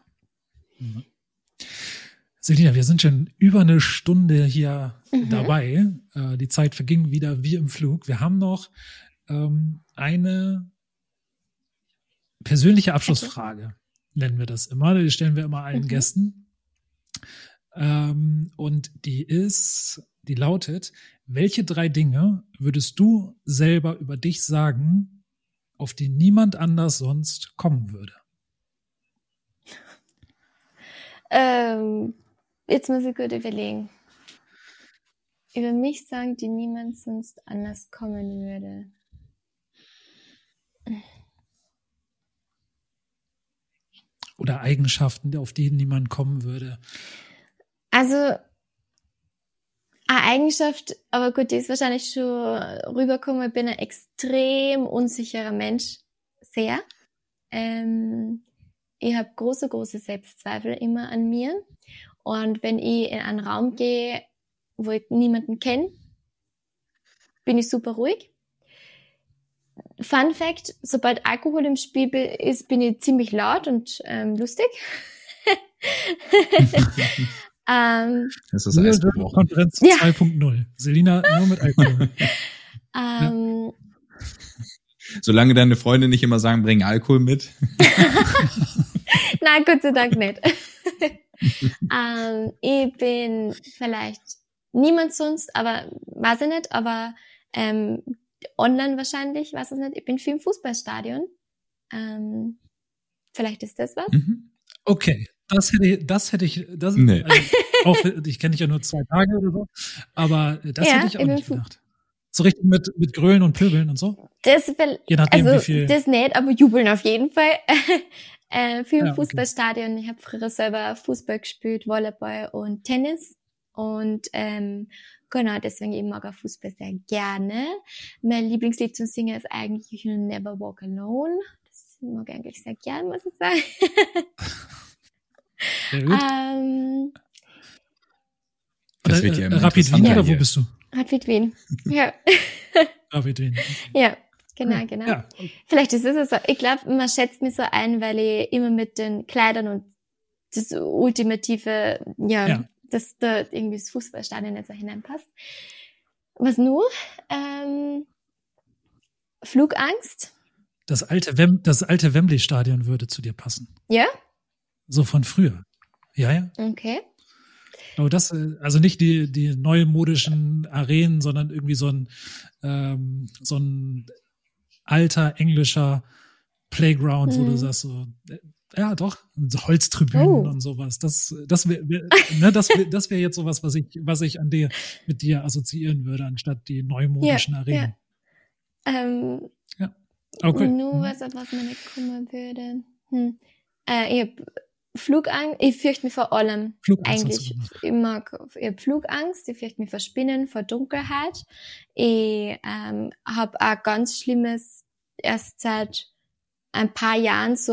Selina, wir sind schon über eine Stunde hier dabei. Die Zeit verging wieder wie im Flug. Wir haben noch eine persönliche Abschlussfrage, nennen wir das immer. Die stellen wir immer allen Gästen. Und die lautet, welche 3 Dinge würdest du selber über dich sagen, auf die niemand anders sonst kommen würde? Jetzt muss ich gut überlegen. Über mich sagen, die niemand sonst anders kommen würde. Oder Eigenschaften, auf die niemand kommen würde. Also eine Eigenschaft, aber gut, die ist wahrscheinlich schon rübergekommen. Ich bin ein extrem unsicherer Mensch. Sehr. Ich habe große Selbstzweifel immer an mir. Und wenn ich in einen Raum gehe, wo ich niemanden kenne, bin ich super ruhig. Fun Fact, sobald Alkohol im Spiel ist, bin ich ziemlich laut und lustig. Das ist das Konferenz 2.0. Selina nur mit Alkohol. Solange deine Freunde nicht immer sagen, bring Alkohol mit. Nein, Gott sei Dank nicht. Ich bin vielleicht niemand sonst, aber weiß ich nicht, aber online wahrscheinlich, weiß ich nicht. Ich bin viel im Fußballstadion. Vielleicht ist das was? Okay, das hätte ich, Nee. auch, ich kenne dich ja nur 2 Tage oder so, aber das hätte ich auch nicht gedacht. So richtig mit Grölen und Pöbeln und so? Je nachdem, wie viel. Das nicht, aber jubeln auf jeden Fall. Viel im Fußballstadion. Ich habe früher selber Fußball gespielt, Volleyball und Tennis. Und genau, deswegen ich mag auch Fußball sehr gerne. Mein Lieblingslied zum Singen ist eigentlich You Never Walk Alone. Das mag ich eigentlich sehr gern, muss ich sagen. Sehr gut. Das wird ja immer Rapid Wien oder wo bist du? Rapid Wien. Ja. Rapid Wien. Ja, genau. Ja. Vielleicht ist es so. Ich glaube, man schätzt mich so ein, weil ich immer mit den Kleidern und das ultimative, dass da irgendwie das Fußballstadion nicht so hineinpasst. Was nur? Flugangst. Das alte Wembley-Stadion würde zu dir passen. Ja? So von früher. Ja. Okay. Aber das, also nicht die neumodischen Arenen, sondern irgendwie so ein alter englischer Playground, wo du sagst so, ja doch, so Holztribünen und sowas. Das wäre jetzt sowas, was ich mit dir assoziieren würde, anstatt die neumodischen Arenen. Ja. Okay. Nur was mir nicht kommen würde. Ich hab Flugangst, ich fürchte mich vor allem. Eigentlich. Ich habe Flugangst, ich fürchte mich vor Spinnen, vor Dunkelheit. Ich habe auch ganz Schlimmes erst seit ein paar Jahren so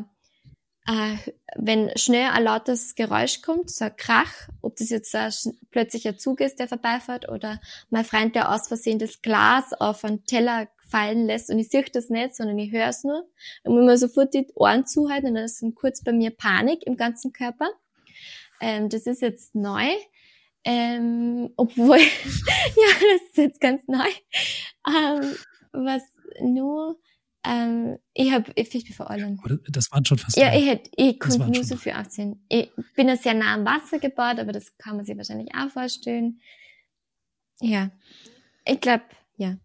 wenn schnell ein lautes Geräusch kommt, so ein Krach, ob das jetzt plötzlich ein Zug ist, der vorbeifährt, oder mein Freund, der aus Versehen das Glas auf einen Teller fallen lässt und ich sehe das nicht, sondern ich höre es nur. Dann muss man sofort die Ohren zuhalten und dann ist dann kurz bei mir Panik im ganzen Körper. Das ist jetzt neu. Obwohl, ja, das ist jetzt ganz neu. Was nur, ich fürchte mich vor allem. Das waren schon fast. Ja, ich konnte nur so viel aufziehen. Ich bin ja sehr nah am Wasser gebaut, aber das kann man sich wahrscheinlich auch vorstellen. Ja, ich glaube, ja.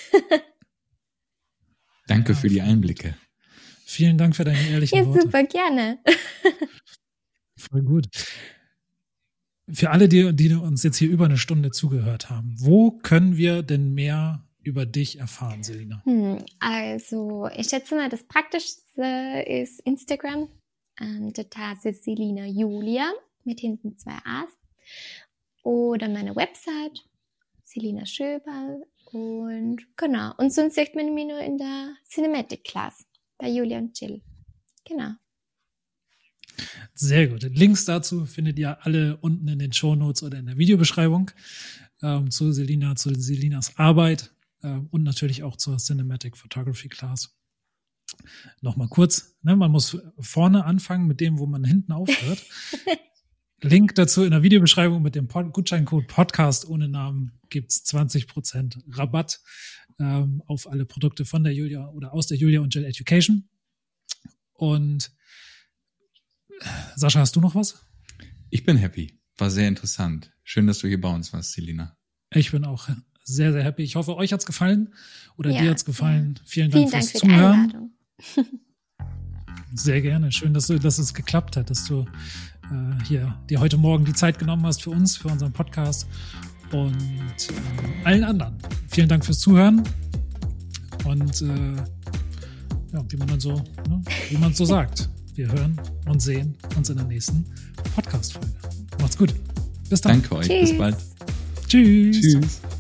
Danke für die Einblicke. Vielen Dank für deine ehrlichen Worte. Ja, super, gerne. Voll gut. Für alle, die uns jetzt hier über eine Stunde zugehört haben, wo können wir denn mehr über dich erfahren, Selina? Also, ich schätze mal, das Praktischste ist Instagram. Da ist Selina Julia mit hinten 2 A's. Oder meine Website, Selina Schöberl. Und genau. Und sonst sieht man mich nur in der Cinematic Class bei Julia und Jill. Genau. Sehr gut. Links dazu findet ihr alle unten in den Shownotes oder in der Videobeschreibung zu Selinas Arbeit und natürlich auch zur Cinematic Photography Class. Nochmal kurz, man muss vorne anfangen mit dem, wo man hinten aufhört. Link dazu in der Videobeschreibung mit dem Gutscheincode Podcast ohne Namen gibt's 20% Rabatt auf alle Produkte von der Julia oder aus der Julia und Jill Education. Und Sascha, hast du noch was? Ich bin happy. War sehr interessant. Schön, dass du hier bei uns warst, Selina. Ich bin auch sehr, sehr happy. Ich hoffe, euch hat's gefallen oder dir hat's gefallen. Ja. Vielen Dank fürs Zuhören. Sehr gerne. Schön, dass es geklappt hat, dass du dir heute Morgen die Zeit genommen hast für uns, für unseren Podcast und allen anderen. Vielen Dank fürs Zuhören und wie man so sagt. Wir hören und sehen uns in der nächsten Podcast-Folge. Macht's gut. Bis dann. Danke euch. Bis bald. Tschüss. Tschüss.